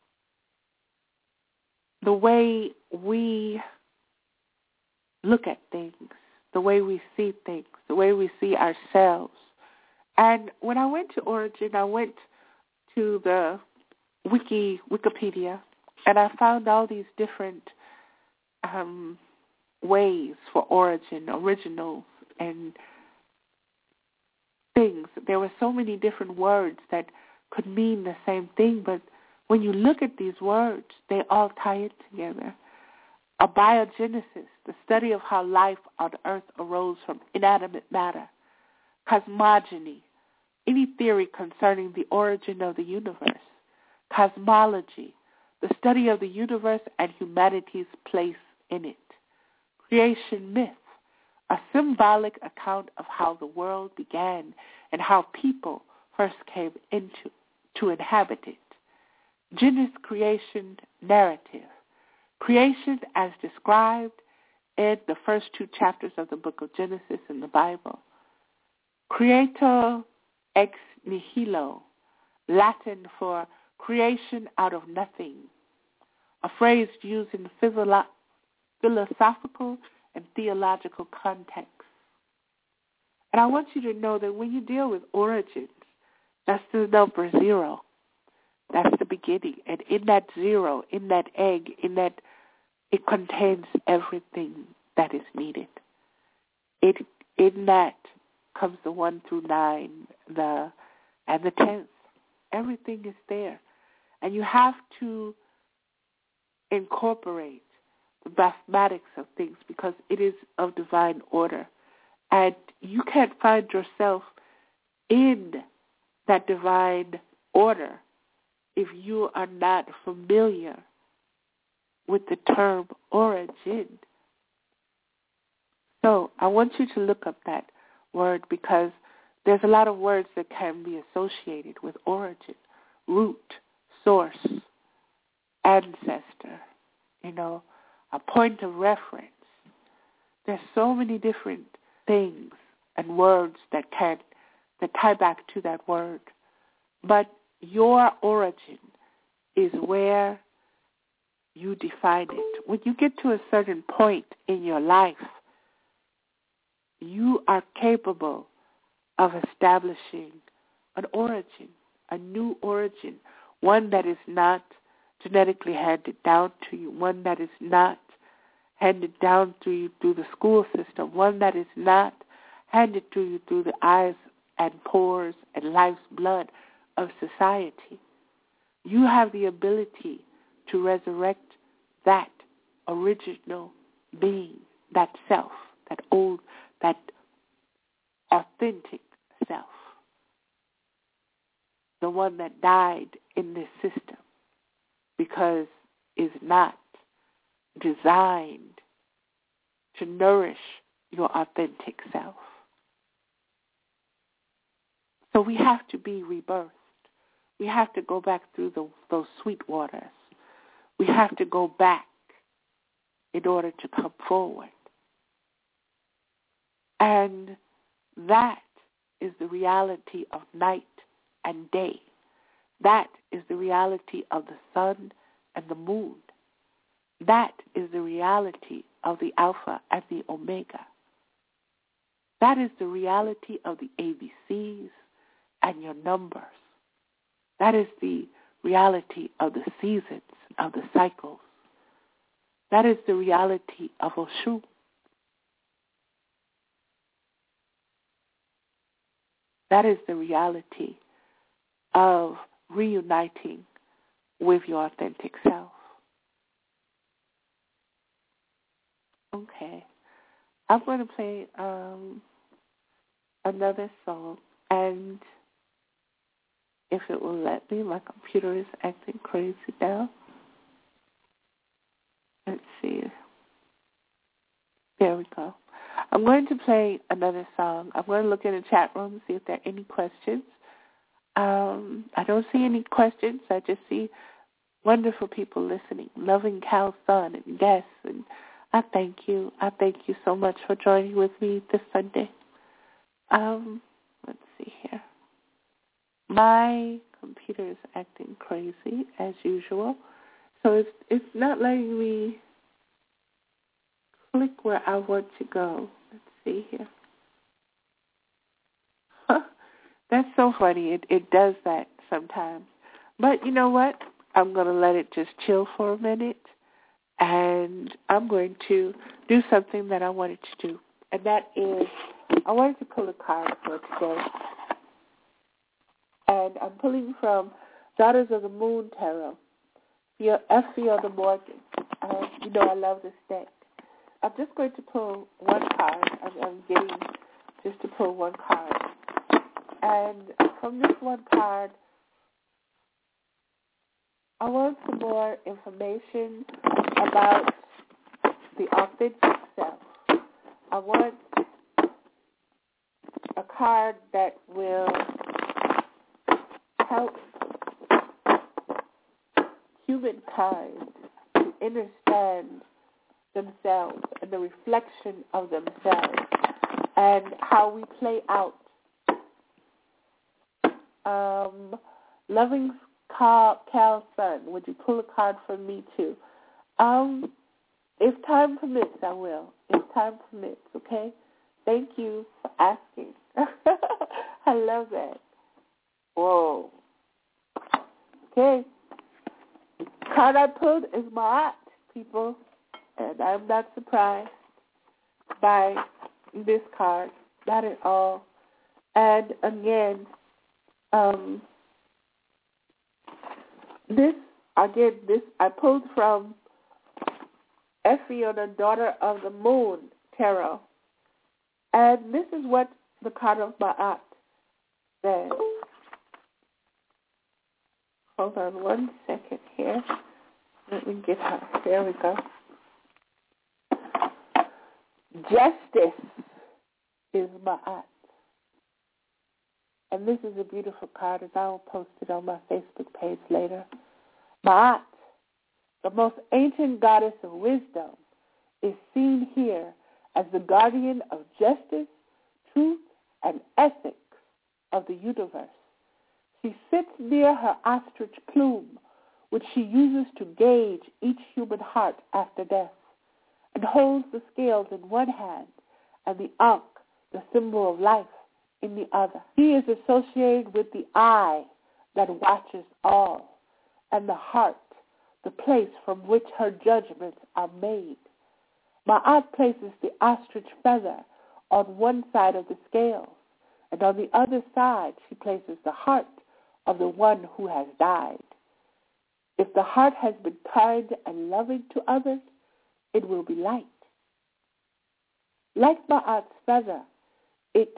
the way we look at things, the way we see things, the way we see ourselves. And when I went to Origin, I went to the Wiki, Wikipedia, and I found all these different um, ways for origin, originals, and things. There were so many different words that could mean the same thing, but when you look at these words, they all tie it together. Abiogenesis, the study of how life on Earth arose from inanimate matter. Cosmogony, any theory concerning the origin of the universe. Cosmology, the study of the universe and humanity's place in it. Creation myth, a symbolic account of how the world began and how people first came into to inhabit it. Genesis creation narrative. Creation as described in the first two chapters of the book of Genesis in the Bible. Creator ex nihilo, Latin for creation out of nothing, a phrase used in physio- philosophical and theological context. And I want you to know that when you deal with origins, that's the number zero. That's the beginning. And in that zero, in that egg, in that, it contains everything that is needed. It in that comes the one through nine, the and the tenth. Everything is there. And you have to incorporate the mathematics of things because it is of divine order. And you can't find yourself in that divine order if you are not familiar with the term origin. So I want you to look up that word because there's a lot of words that can be associated with origin, root, source, ancestor, you know, a point of reference. There's so many different things and words that can that tie back to that word. But your origin is where you define it. When you get to a certain point in your life, you are capable of establishing an origin, a new origin, one that is not genetically handed down to you, one that is not handed down to you through the school system, one that is not handed to you through the eyes and pores and life's blood of society. You have the ability to resurrect that original being, that self, that old, that authentic self, the one that died in this system because is not designed to nourish your authentic self. So we have to be rebirthed. We have to go back through the, those sweet waters. We have to go back in order to come forward. And that is the reality of night and day. That is the reality of the sun and the moon. That is the reality of the Alpha and the Omega. That is the reality of the A B Cs and your numbers. That is the reality of the seasons, of the cycles. That is the reality of Oshun. That is the reality of reuniting with your authentic self. Okay. I'm going to play um, another song, and if it will let me, my computer is acting crazy now. Let's see. There we go. I'm going to play another song. I'm going to look in the chat room and see if there are any questions. Um, I don't see any questions. I just see wonderful people listening, loving Cal Sun and guests. And I thank you. I thank you so much for joining with me this Sunday. Um, let's see here. My computer is acting crazy as usual, so it's it's not letting me click where I want to go. Let's see here. Huh. That's so funny. It it does that sometimes. But you know what? I'm going to let it just chill for a minute, and I'm going to do something that I wanted to do, and that is I wanted to pull a card for today. And I'm pulling from Daughters of the Moon Tarot, F. Fiona Morgan. Um, you know I love this deck. I'm just going to pull one card. I'm, I'm getting just to pull one card. And from this one card, I want some more information about the authentic self. I want a card that will help humankind to understand themselves and the reflection of themselves and how we play out. Um, loving Cal, Cal Sun, would you pull a card for me too? Um, if time permits, I will. If time permits, okay? Thank you for asking. I love that. Whoa. Okay. Card I pulled is Ma'at, people. And I'm not surprised by this card. Not at all. And again, um, this, again, this I pulled from Ephiona, Daughter of the Moon, Tarot. And this is what the card of Ma'at says. Hold on one second here. Let me get her. There we go. Justice is Ma'at. And this is a beautiful card, as I will post it on my Facebook page later. Ma'at, the most ancient goddess of wisdom, is seen here as the guardian of justice, truth, and ethics of the universe. She sits near her ostrich plume, which she uses to gauge each human heart after death, and holds the scales in one hand and the Ankh, the symbol of life, in the other. She is associated with the eye that watches all, and the heart, the place from which her judgments are made. Ma'at places the ostrich feather on one side of the scales, and on the other side she places the heart of the one who has died. If the heart has been kind and loving to others, it will be light. Like Ma'at's feather, it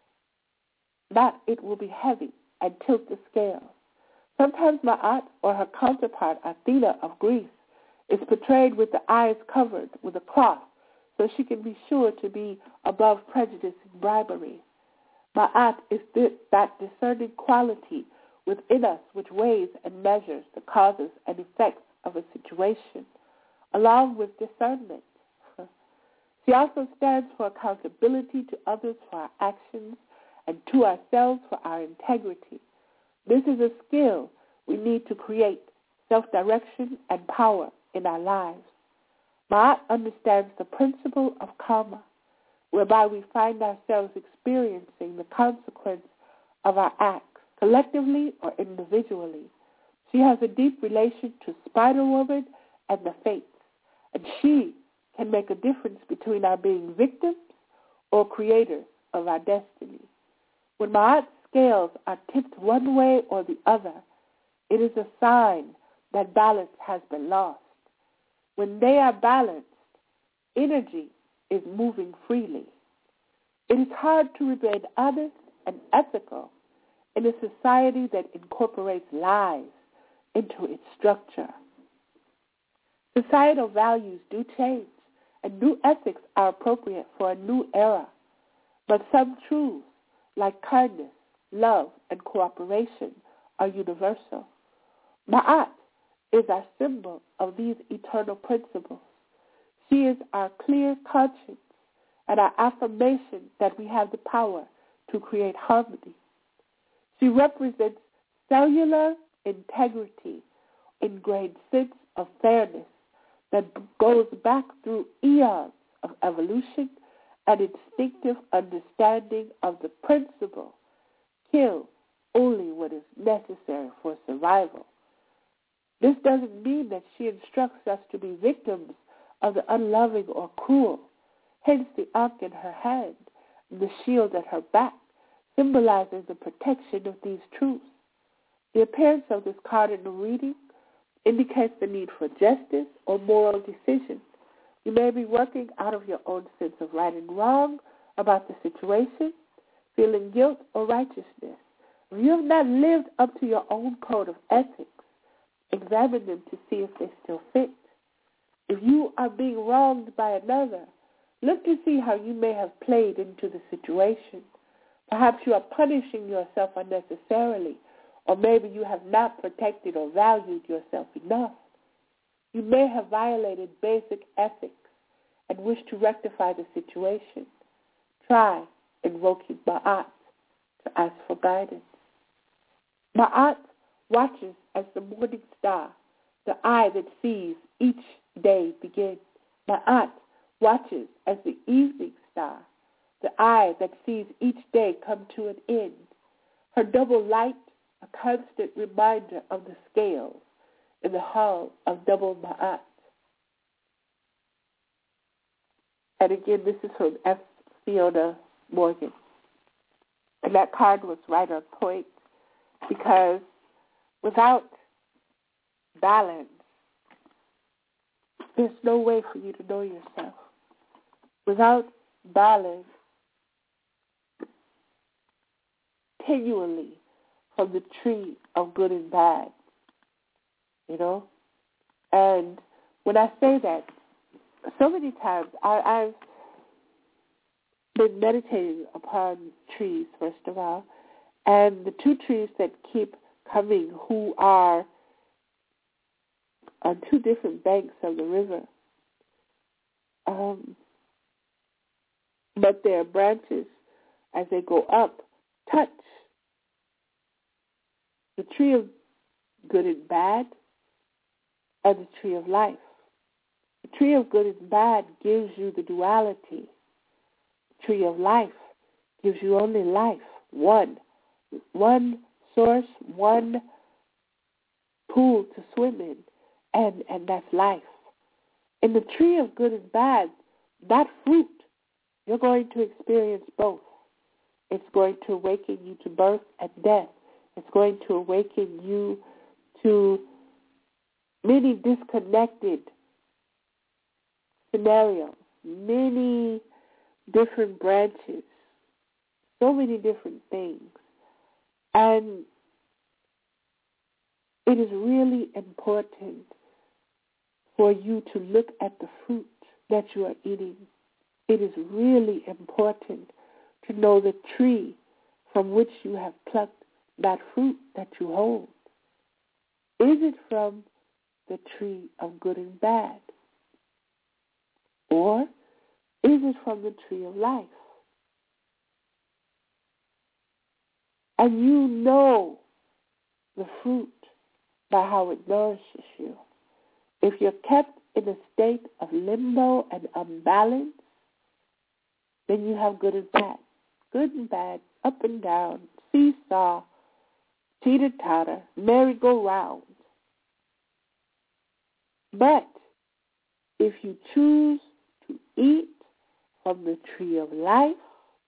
not it will be heavy and tilt the scales. Sometimes Ma'at, or her counterpart Athena of Greece, is portrayed with the eyes covered with a cloth so she can be sure to be above prejudice and bribery. Ma'at is this, that discerning quality within us which weighs and measures the causes and effects of a situation, along with discernment. She also stands for accountability to others for our actions and to ourselves for our integrity. This is a skill we need to create self-direction and power in our lives. Ma'at understands the principle of karma, whereby we find ourselves experiencing the consequence of our acts, collectively or individually. She has a deep relation to Spider-Woman and the Fates, and she can make a difference between our being victims or creators of our destiny. When Ma'at's scales are tipped one way or the other, it is a sign that balance has been lost. When they are balanced, energy is moving freely. It is hard to remain honest and ethical in a society that incorporates lies into its structure. Societal values do change, and new ethics are appropriate for a new era. But some truths, like kindness, love, and cooperation, are universal. Ma'at is our symbol of these eternal principles. She is our clear conscience and our affirmation that we have the power to create harmony. She represents cellular integrity, ingrained sense of fairness that goes back through eons of evolution and instinctive understanding of the principle, kill only what is necessary for survival. This doesn't mean that she instructs us to be victims of the unloving or cruel, hence the Ankh in her hand and the shield at her back symbolizes the protection of these truths. The appearance of this card in the reading indicates the need for justice or moral decisions. You may be working out of your own sense of right and wrong about the situation, feeling guilt or righteousness. If you have not lived up to your own code of ethics, examine them to see if they still fit. If you are being wronged by another, Look to see how you may have played into the situation. Perhaps you are punishing yourself unnecessarily, or maybe you have not protected or valued yourself enough. You may have violated basic ethics and wish to rectify the situation. Try invoking Ma'at to ask for guidance. Ma'at watches as the morning star, the eye that sees each day begin. Ma'at watches as the evening star, the eye that sees each day come to an end. Her double light, a constant reminder of the scales in the hall of double Ma'at. And again, this is from F. Fiona Morgan. And that card was right on point, because without balance, there's no way for you to know yourself. Without balance, continually from the tree of good and bad, you know? And when I say that, so many times I, I've been meditating upon trees, first of all, and the two trees that keep coming, who are on two different banks of the river, um, but their branches, as they go up, touch the tree of good and bad and the tree of life. The tree of good and bad gives you the duality. The tree of life gives you only life, one. One source, one pool to swim in, and, and that's life. In the tree of good and bad, that fruit, you're going to experience both. It's going to awaken you to birth and death. It's going to awaken you to many disconnected scenarios, many different branches, so many different things. And it is really important for you to look at the fruit that you are eating. It is really important to know the tree from which you have plucked that fruit that you hold. Is it from the tree of good and bad? Or is it from the tree of life? And you know the fruit by how it nourishes you. If you're kept in a state of limbo and unbalance, then you have good and bad. Good and bad, up and down, seesaw, teeter-totter, merry-go-round. But if you choose to eat from the tree of life,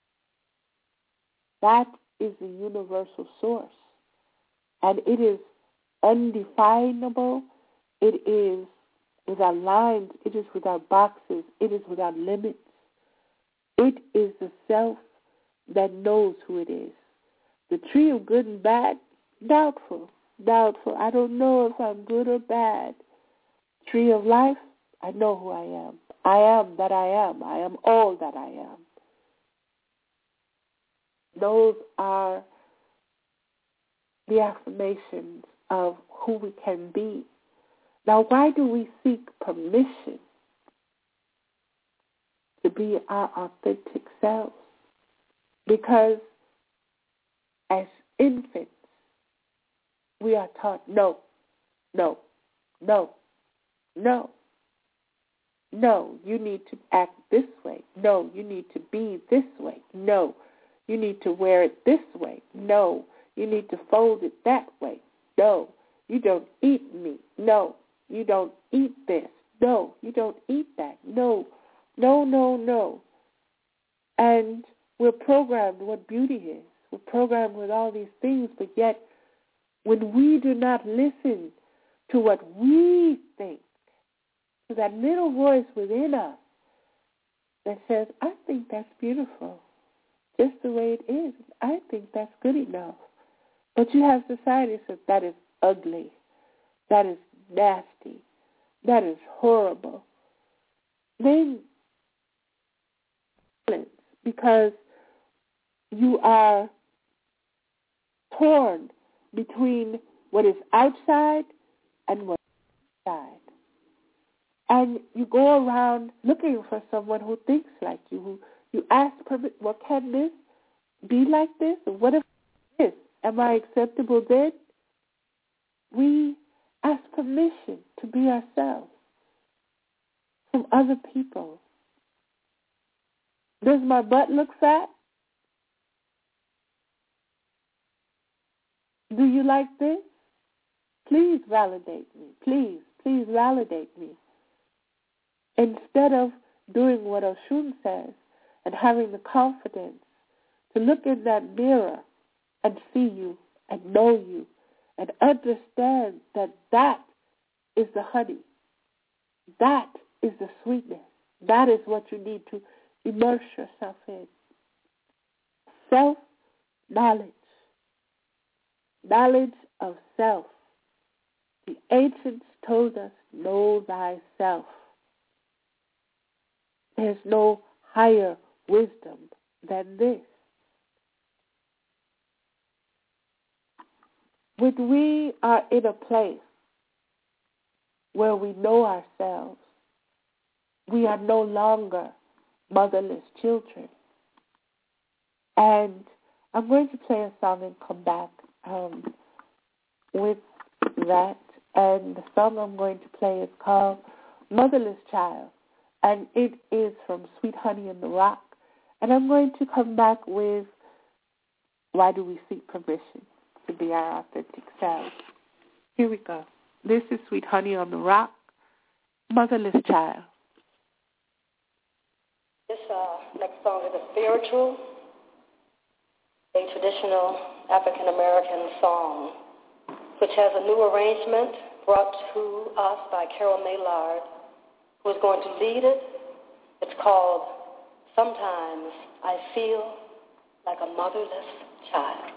that is the universal source. And it is undefinable. It is without lines. It is without boxes. It is without limits. It is the self that knows who it is. The tree of good and bad, doubtful, doubtful. I don't know if I'm good or bad. Tree of life, I know who I am. I am that I am. I am all that I am. Those are the affirmations of who we can be. Now, why do we seek permission to be our authentic selves? Because as infants, we are taught no, no, no, no. No, you need to act this way. No, you need to be this way. No, you need to wear it this way. No, you need to fold it that way. No, you don't eat meat. No, you don't eat this. No, you don't eat that. No, no, no, no. And we're programmed what beauty is. We're programmed with all these things, but yet when we do not listen to what we think, to that little voice within us that says, I think that's beautiful, just the way it is. I think that's good enough. But you have society that says that is ugly, that is nasty, that is horrible. Then balance because you are torn between what is outside and what is inside. And you go around looking for someone who thinks like you, who you ask, well, can this be like this? Or what if this? Am I acceptable then? We ask permission to be ourselves from other people. Does my butt look fat? Do you like this? Please validate me. Please, please validate me. Instead of doing what Oshun says and having the confidence to look in that mirror and see you and know you and understand that that is the honey. That is the sweetness. That is what you need to immerse yourself in. Self-knowledge. Knowledge of self. The ancients told us, know thyself. There's no higher wisdom than this. When we are in a place where we know ourselves, we are no longer motherless children. And I'm going to play a song and come back um, with that. And the song I'm going to play is called Motherless Child. And it is from Sweet Honey in the Rock. And I'm going to come back with Why Do We Seek Permission to Be Our Authentic Selves. Here we go. This is Sweet Honey on the Rock, Motherless Child. This uh, next song is a spiritual, a traditional African-American song, which has a new arrangement brought to us by Carol Maillard, who is going to lead it. It's called Sometimes I Feel Like a Motherless Child.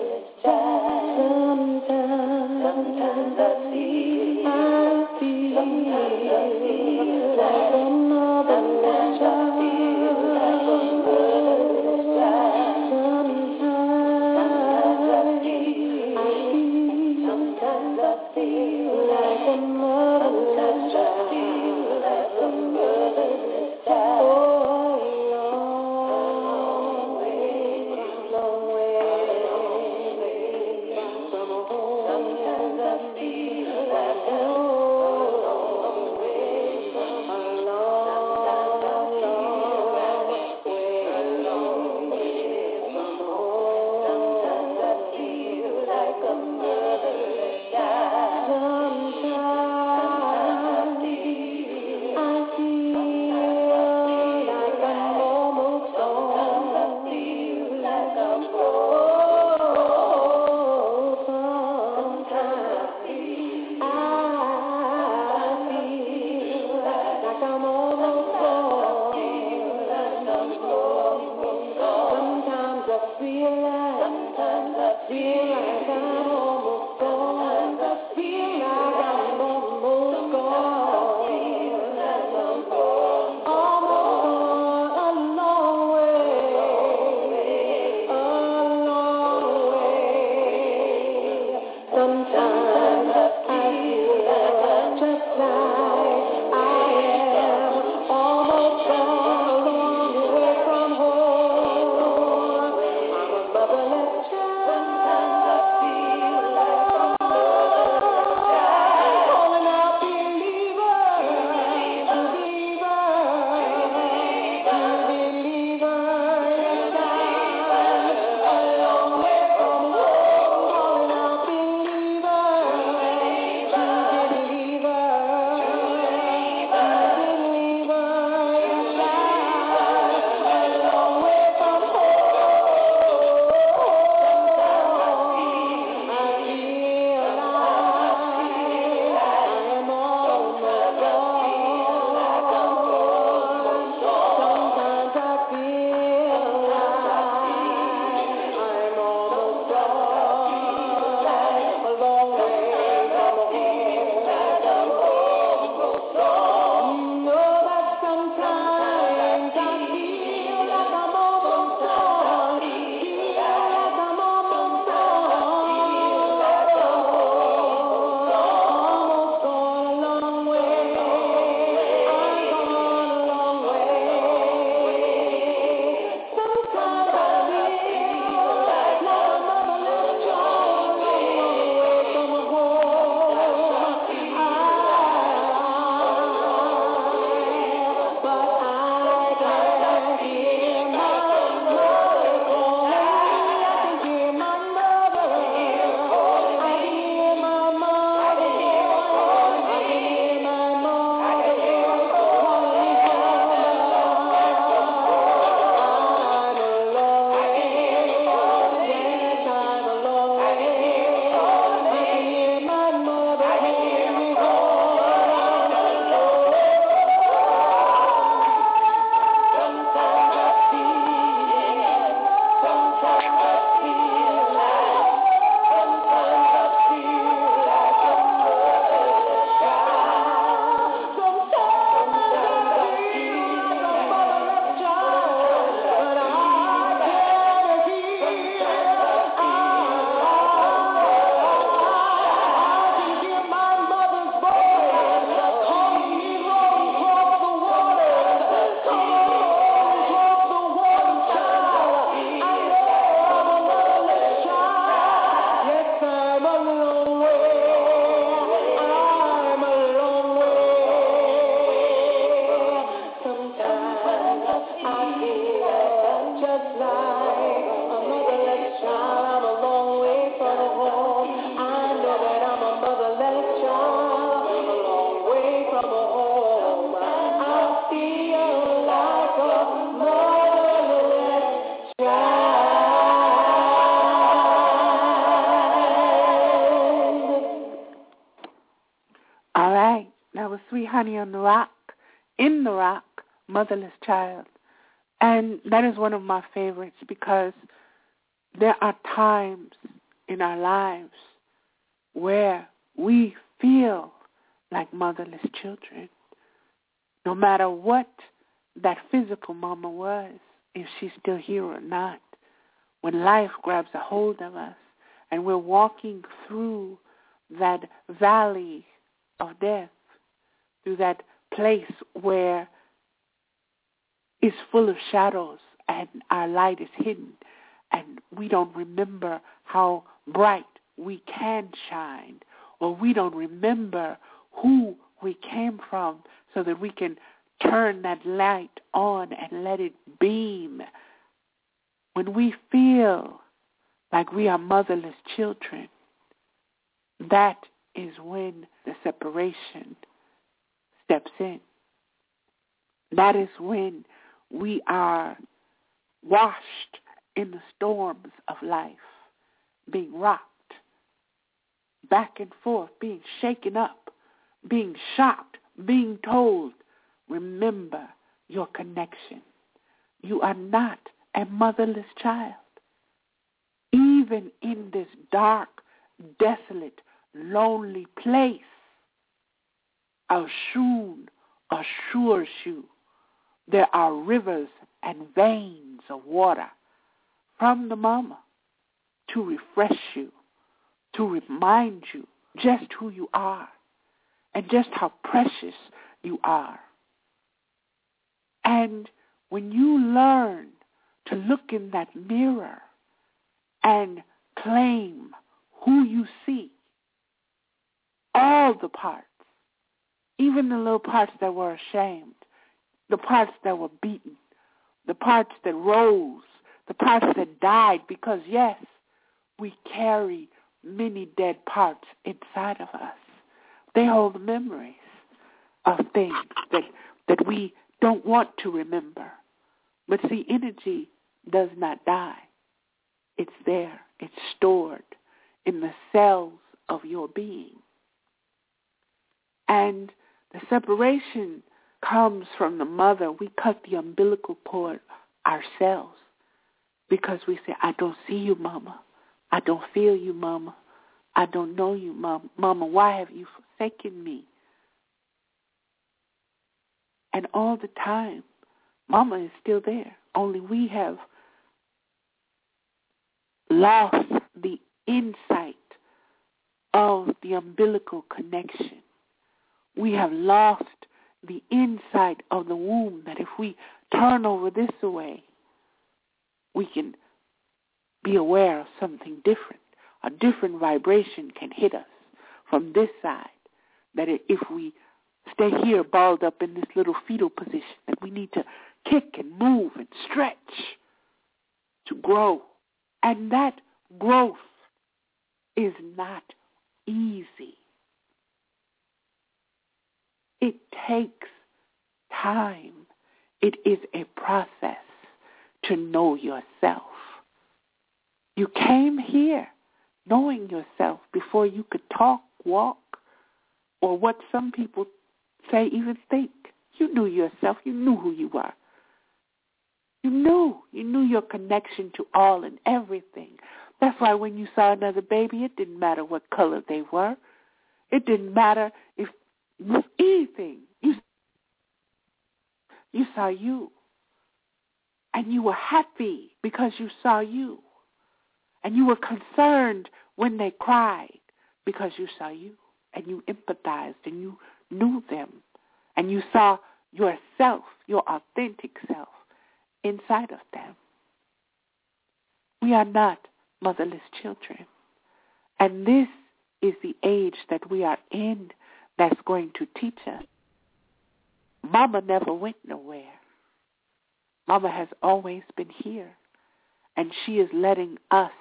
Sometimes I feel honey on the rock, in the rock, motherless child. And that is one of my favorites because there are times in our lives where we feel like motherless children. No matter what that physical mama was, if she's still here or not, when life grabs a hold of us and we're walking through that valley of death, through that place where it's full of shadows and our light is hidden and we don't remember how bright we can shine, or we don't remember who we came from so that we can turn that light on and let it beam. When we feel like we are motherless children, that is when the separation steps in. That is when we are washed in the storms of life, being rocked back and forth, being shaken up, being shocked, being told, remember your connection. You are not a motherless child. Even in this dark, desolate, lonely place, Ashun assures you there are rivers and veins of water from the mama to refresh you, to remind you just who you are and just how precious you are. And when you learn to look in that mirror and claim who you see, all the parts, even the little parts that were ashamed, the parts that were beaten, the parts that rose, the parts that died, because yes, we carry many dead parts inside of us. They hold memories of things that, that we don't want to remember. But see, energy does not die. It's there. It's stored in the cells of your being. And the separation comes from the mother. We cut the umbilical cord ourselves because we say, I don't see you, mama. I don't feel you, mama. I don't know you, mama. Mama, why have you forsaken me? And all the time, mama is still there. Only we have lost the insight of the umbilical connection. We have lost the insight of the womb, that if we turn over this way, we can be aware of something different. A different vibration can hit us from this side, that if we stay here balled up in this little fetal position, that we need to kick and move and stretch to grow. And that growth is not easy. It takes time. It is a process to know yourself. You came here knowing yourself before you could talk, walk, or what some people say, even think. You knew yourself. You knew who you were. You knew. You knew your connection to all and everything. That's why when you saw another baby, it didn't matter what color they were. It didn't matter if anything. You, you saw you. And you were happy because you saw you. And you were concerned when they cried because you saw you. And you empathized and you knew them. And you saw yourself, your authentic self, inside of them. We are not motherless children. And this is the age that we are in that's going to teach us. Mama never went nowhere. Mama has always been here. And she is letting us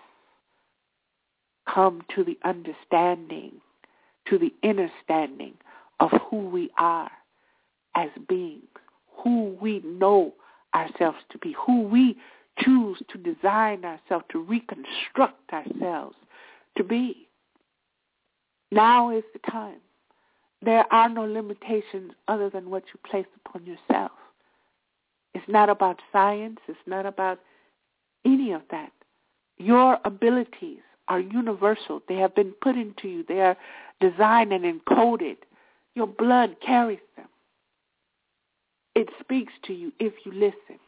come to the understanding, to the inner standing of who we are as beings, who we know ourselves to be, who we choose to design ourselves, to reconstruct ourselves to be. Now is the time. there are no limitations other than what you place upon yourself. It's not about science. It's not about any of that. Your abilities are universal. They have been put into you. They are designed and encoded. Your blood carries them. It speaks to you if you listen.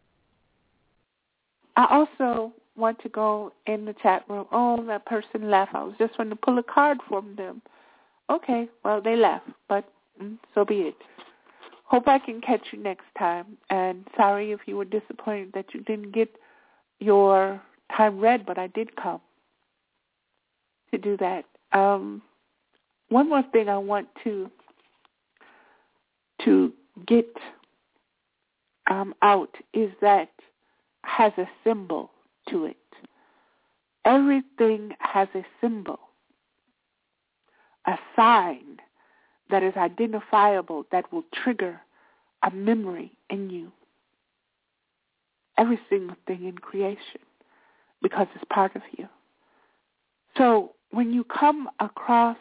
I also want to go in the chat room. Oh, that person left. I was just going to pull a card from them. Okay, well, they left, but mm, so be it. Hope I can catch you next time. And sorry if you were disappointed that you didn't get your time read, but I did come to do that. Um, one more thing I want to to get um, out is that has a symbol to it. Everything has a symbol, a sign that is identifiable that will trigger a memory in you. Every single thing in creation, because it's part of you. So when you come across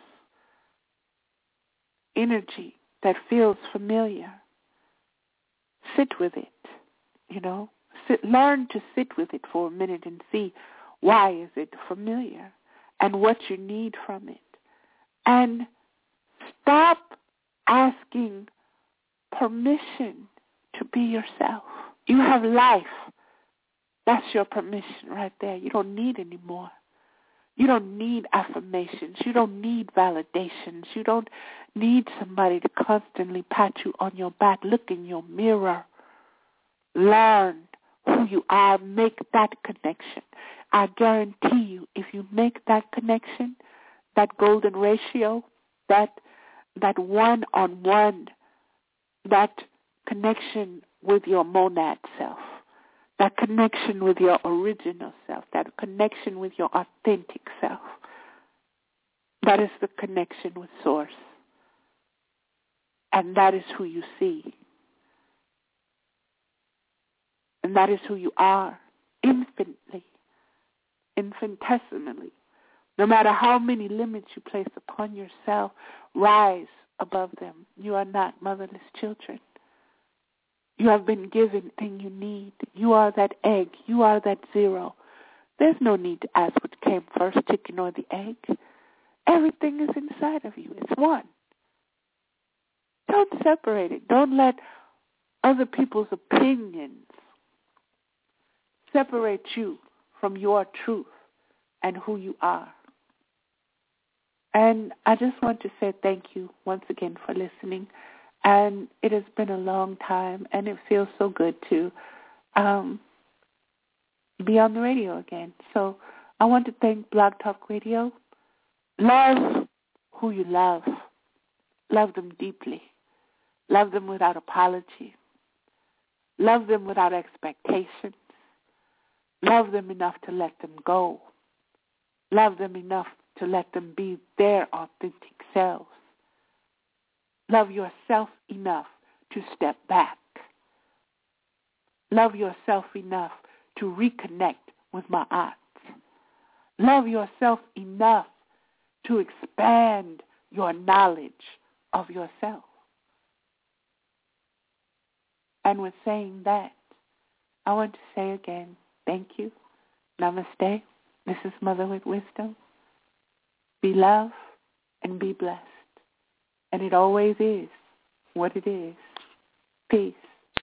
energy that feels familiar, sit with it, you know. Sit, learn to sit with it for a minute and see why is it familiar and what you need from it. And stop asking permission to be yourself. You have life. That's your permission right there. You don't need any more. You don't need affirmations. You don't need validations. You don't need somebody to constantly pat you on your back. Look in your mirror. Learn who you are. Make that connection. I guarantee you, if you make that connection, that golden ratio, that that one-on-one, that connection with your monad self, that connection with your original self, that connection with your authentic self, that is the connection with Source. And that is who you see. And that is who you are, infinitely, infinitesimally. No matter how many limits you place upon yourself, rise above them. You are not motherless children. You have been given everything you need. You are that egg. You are that zero. There's no need to ask what came first, chicken or the egg. Everything is inside of you. It's one. Don't separate it. Don't let other people's opinions separate you from your truth and who you are. And I just want to say thank you once again for listening. And it has been a long time, and it feels so good to um, be on the radio again. So I want to thank Blog Talk Radio. Love who you love. Love them deeply. Love them without apology. Love them without expectations. Love them enough to let them go. Love them enough to let them be their authentic selves. Love yourself enough to step back. Love yourself enough to reconnect with Ma'at. Love yourself enough to expand your knowledge of yourself. And with saying that, I want to say again, thank you. Namaste. This is Mother with Wisdom. Be loved and be blessed. And it always is what it is. Peace.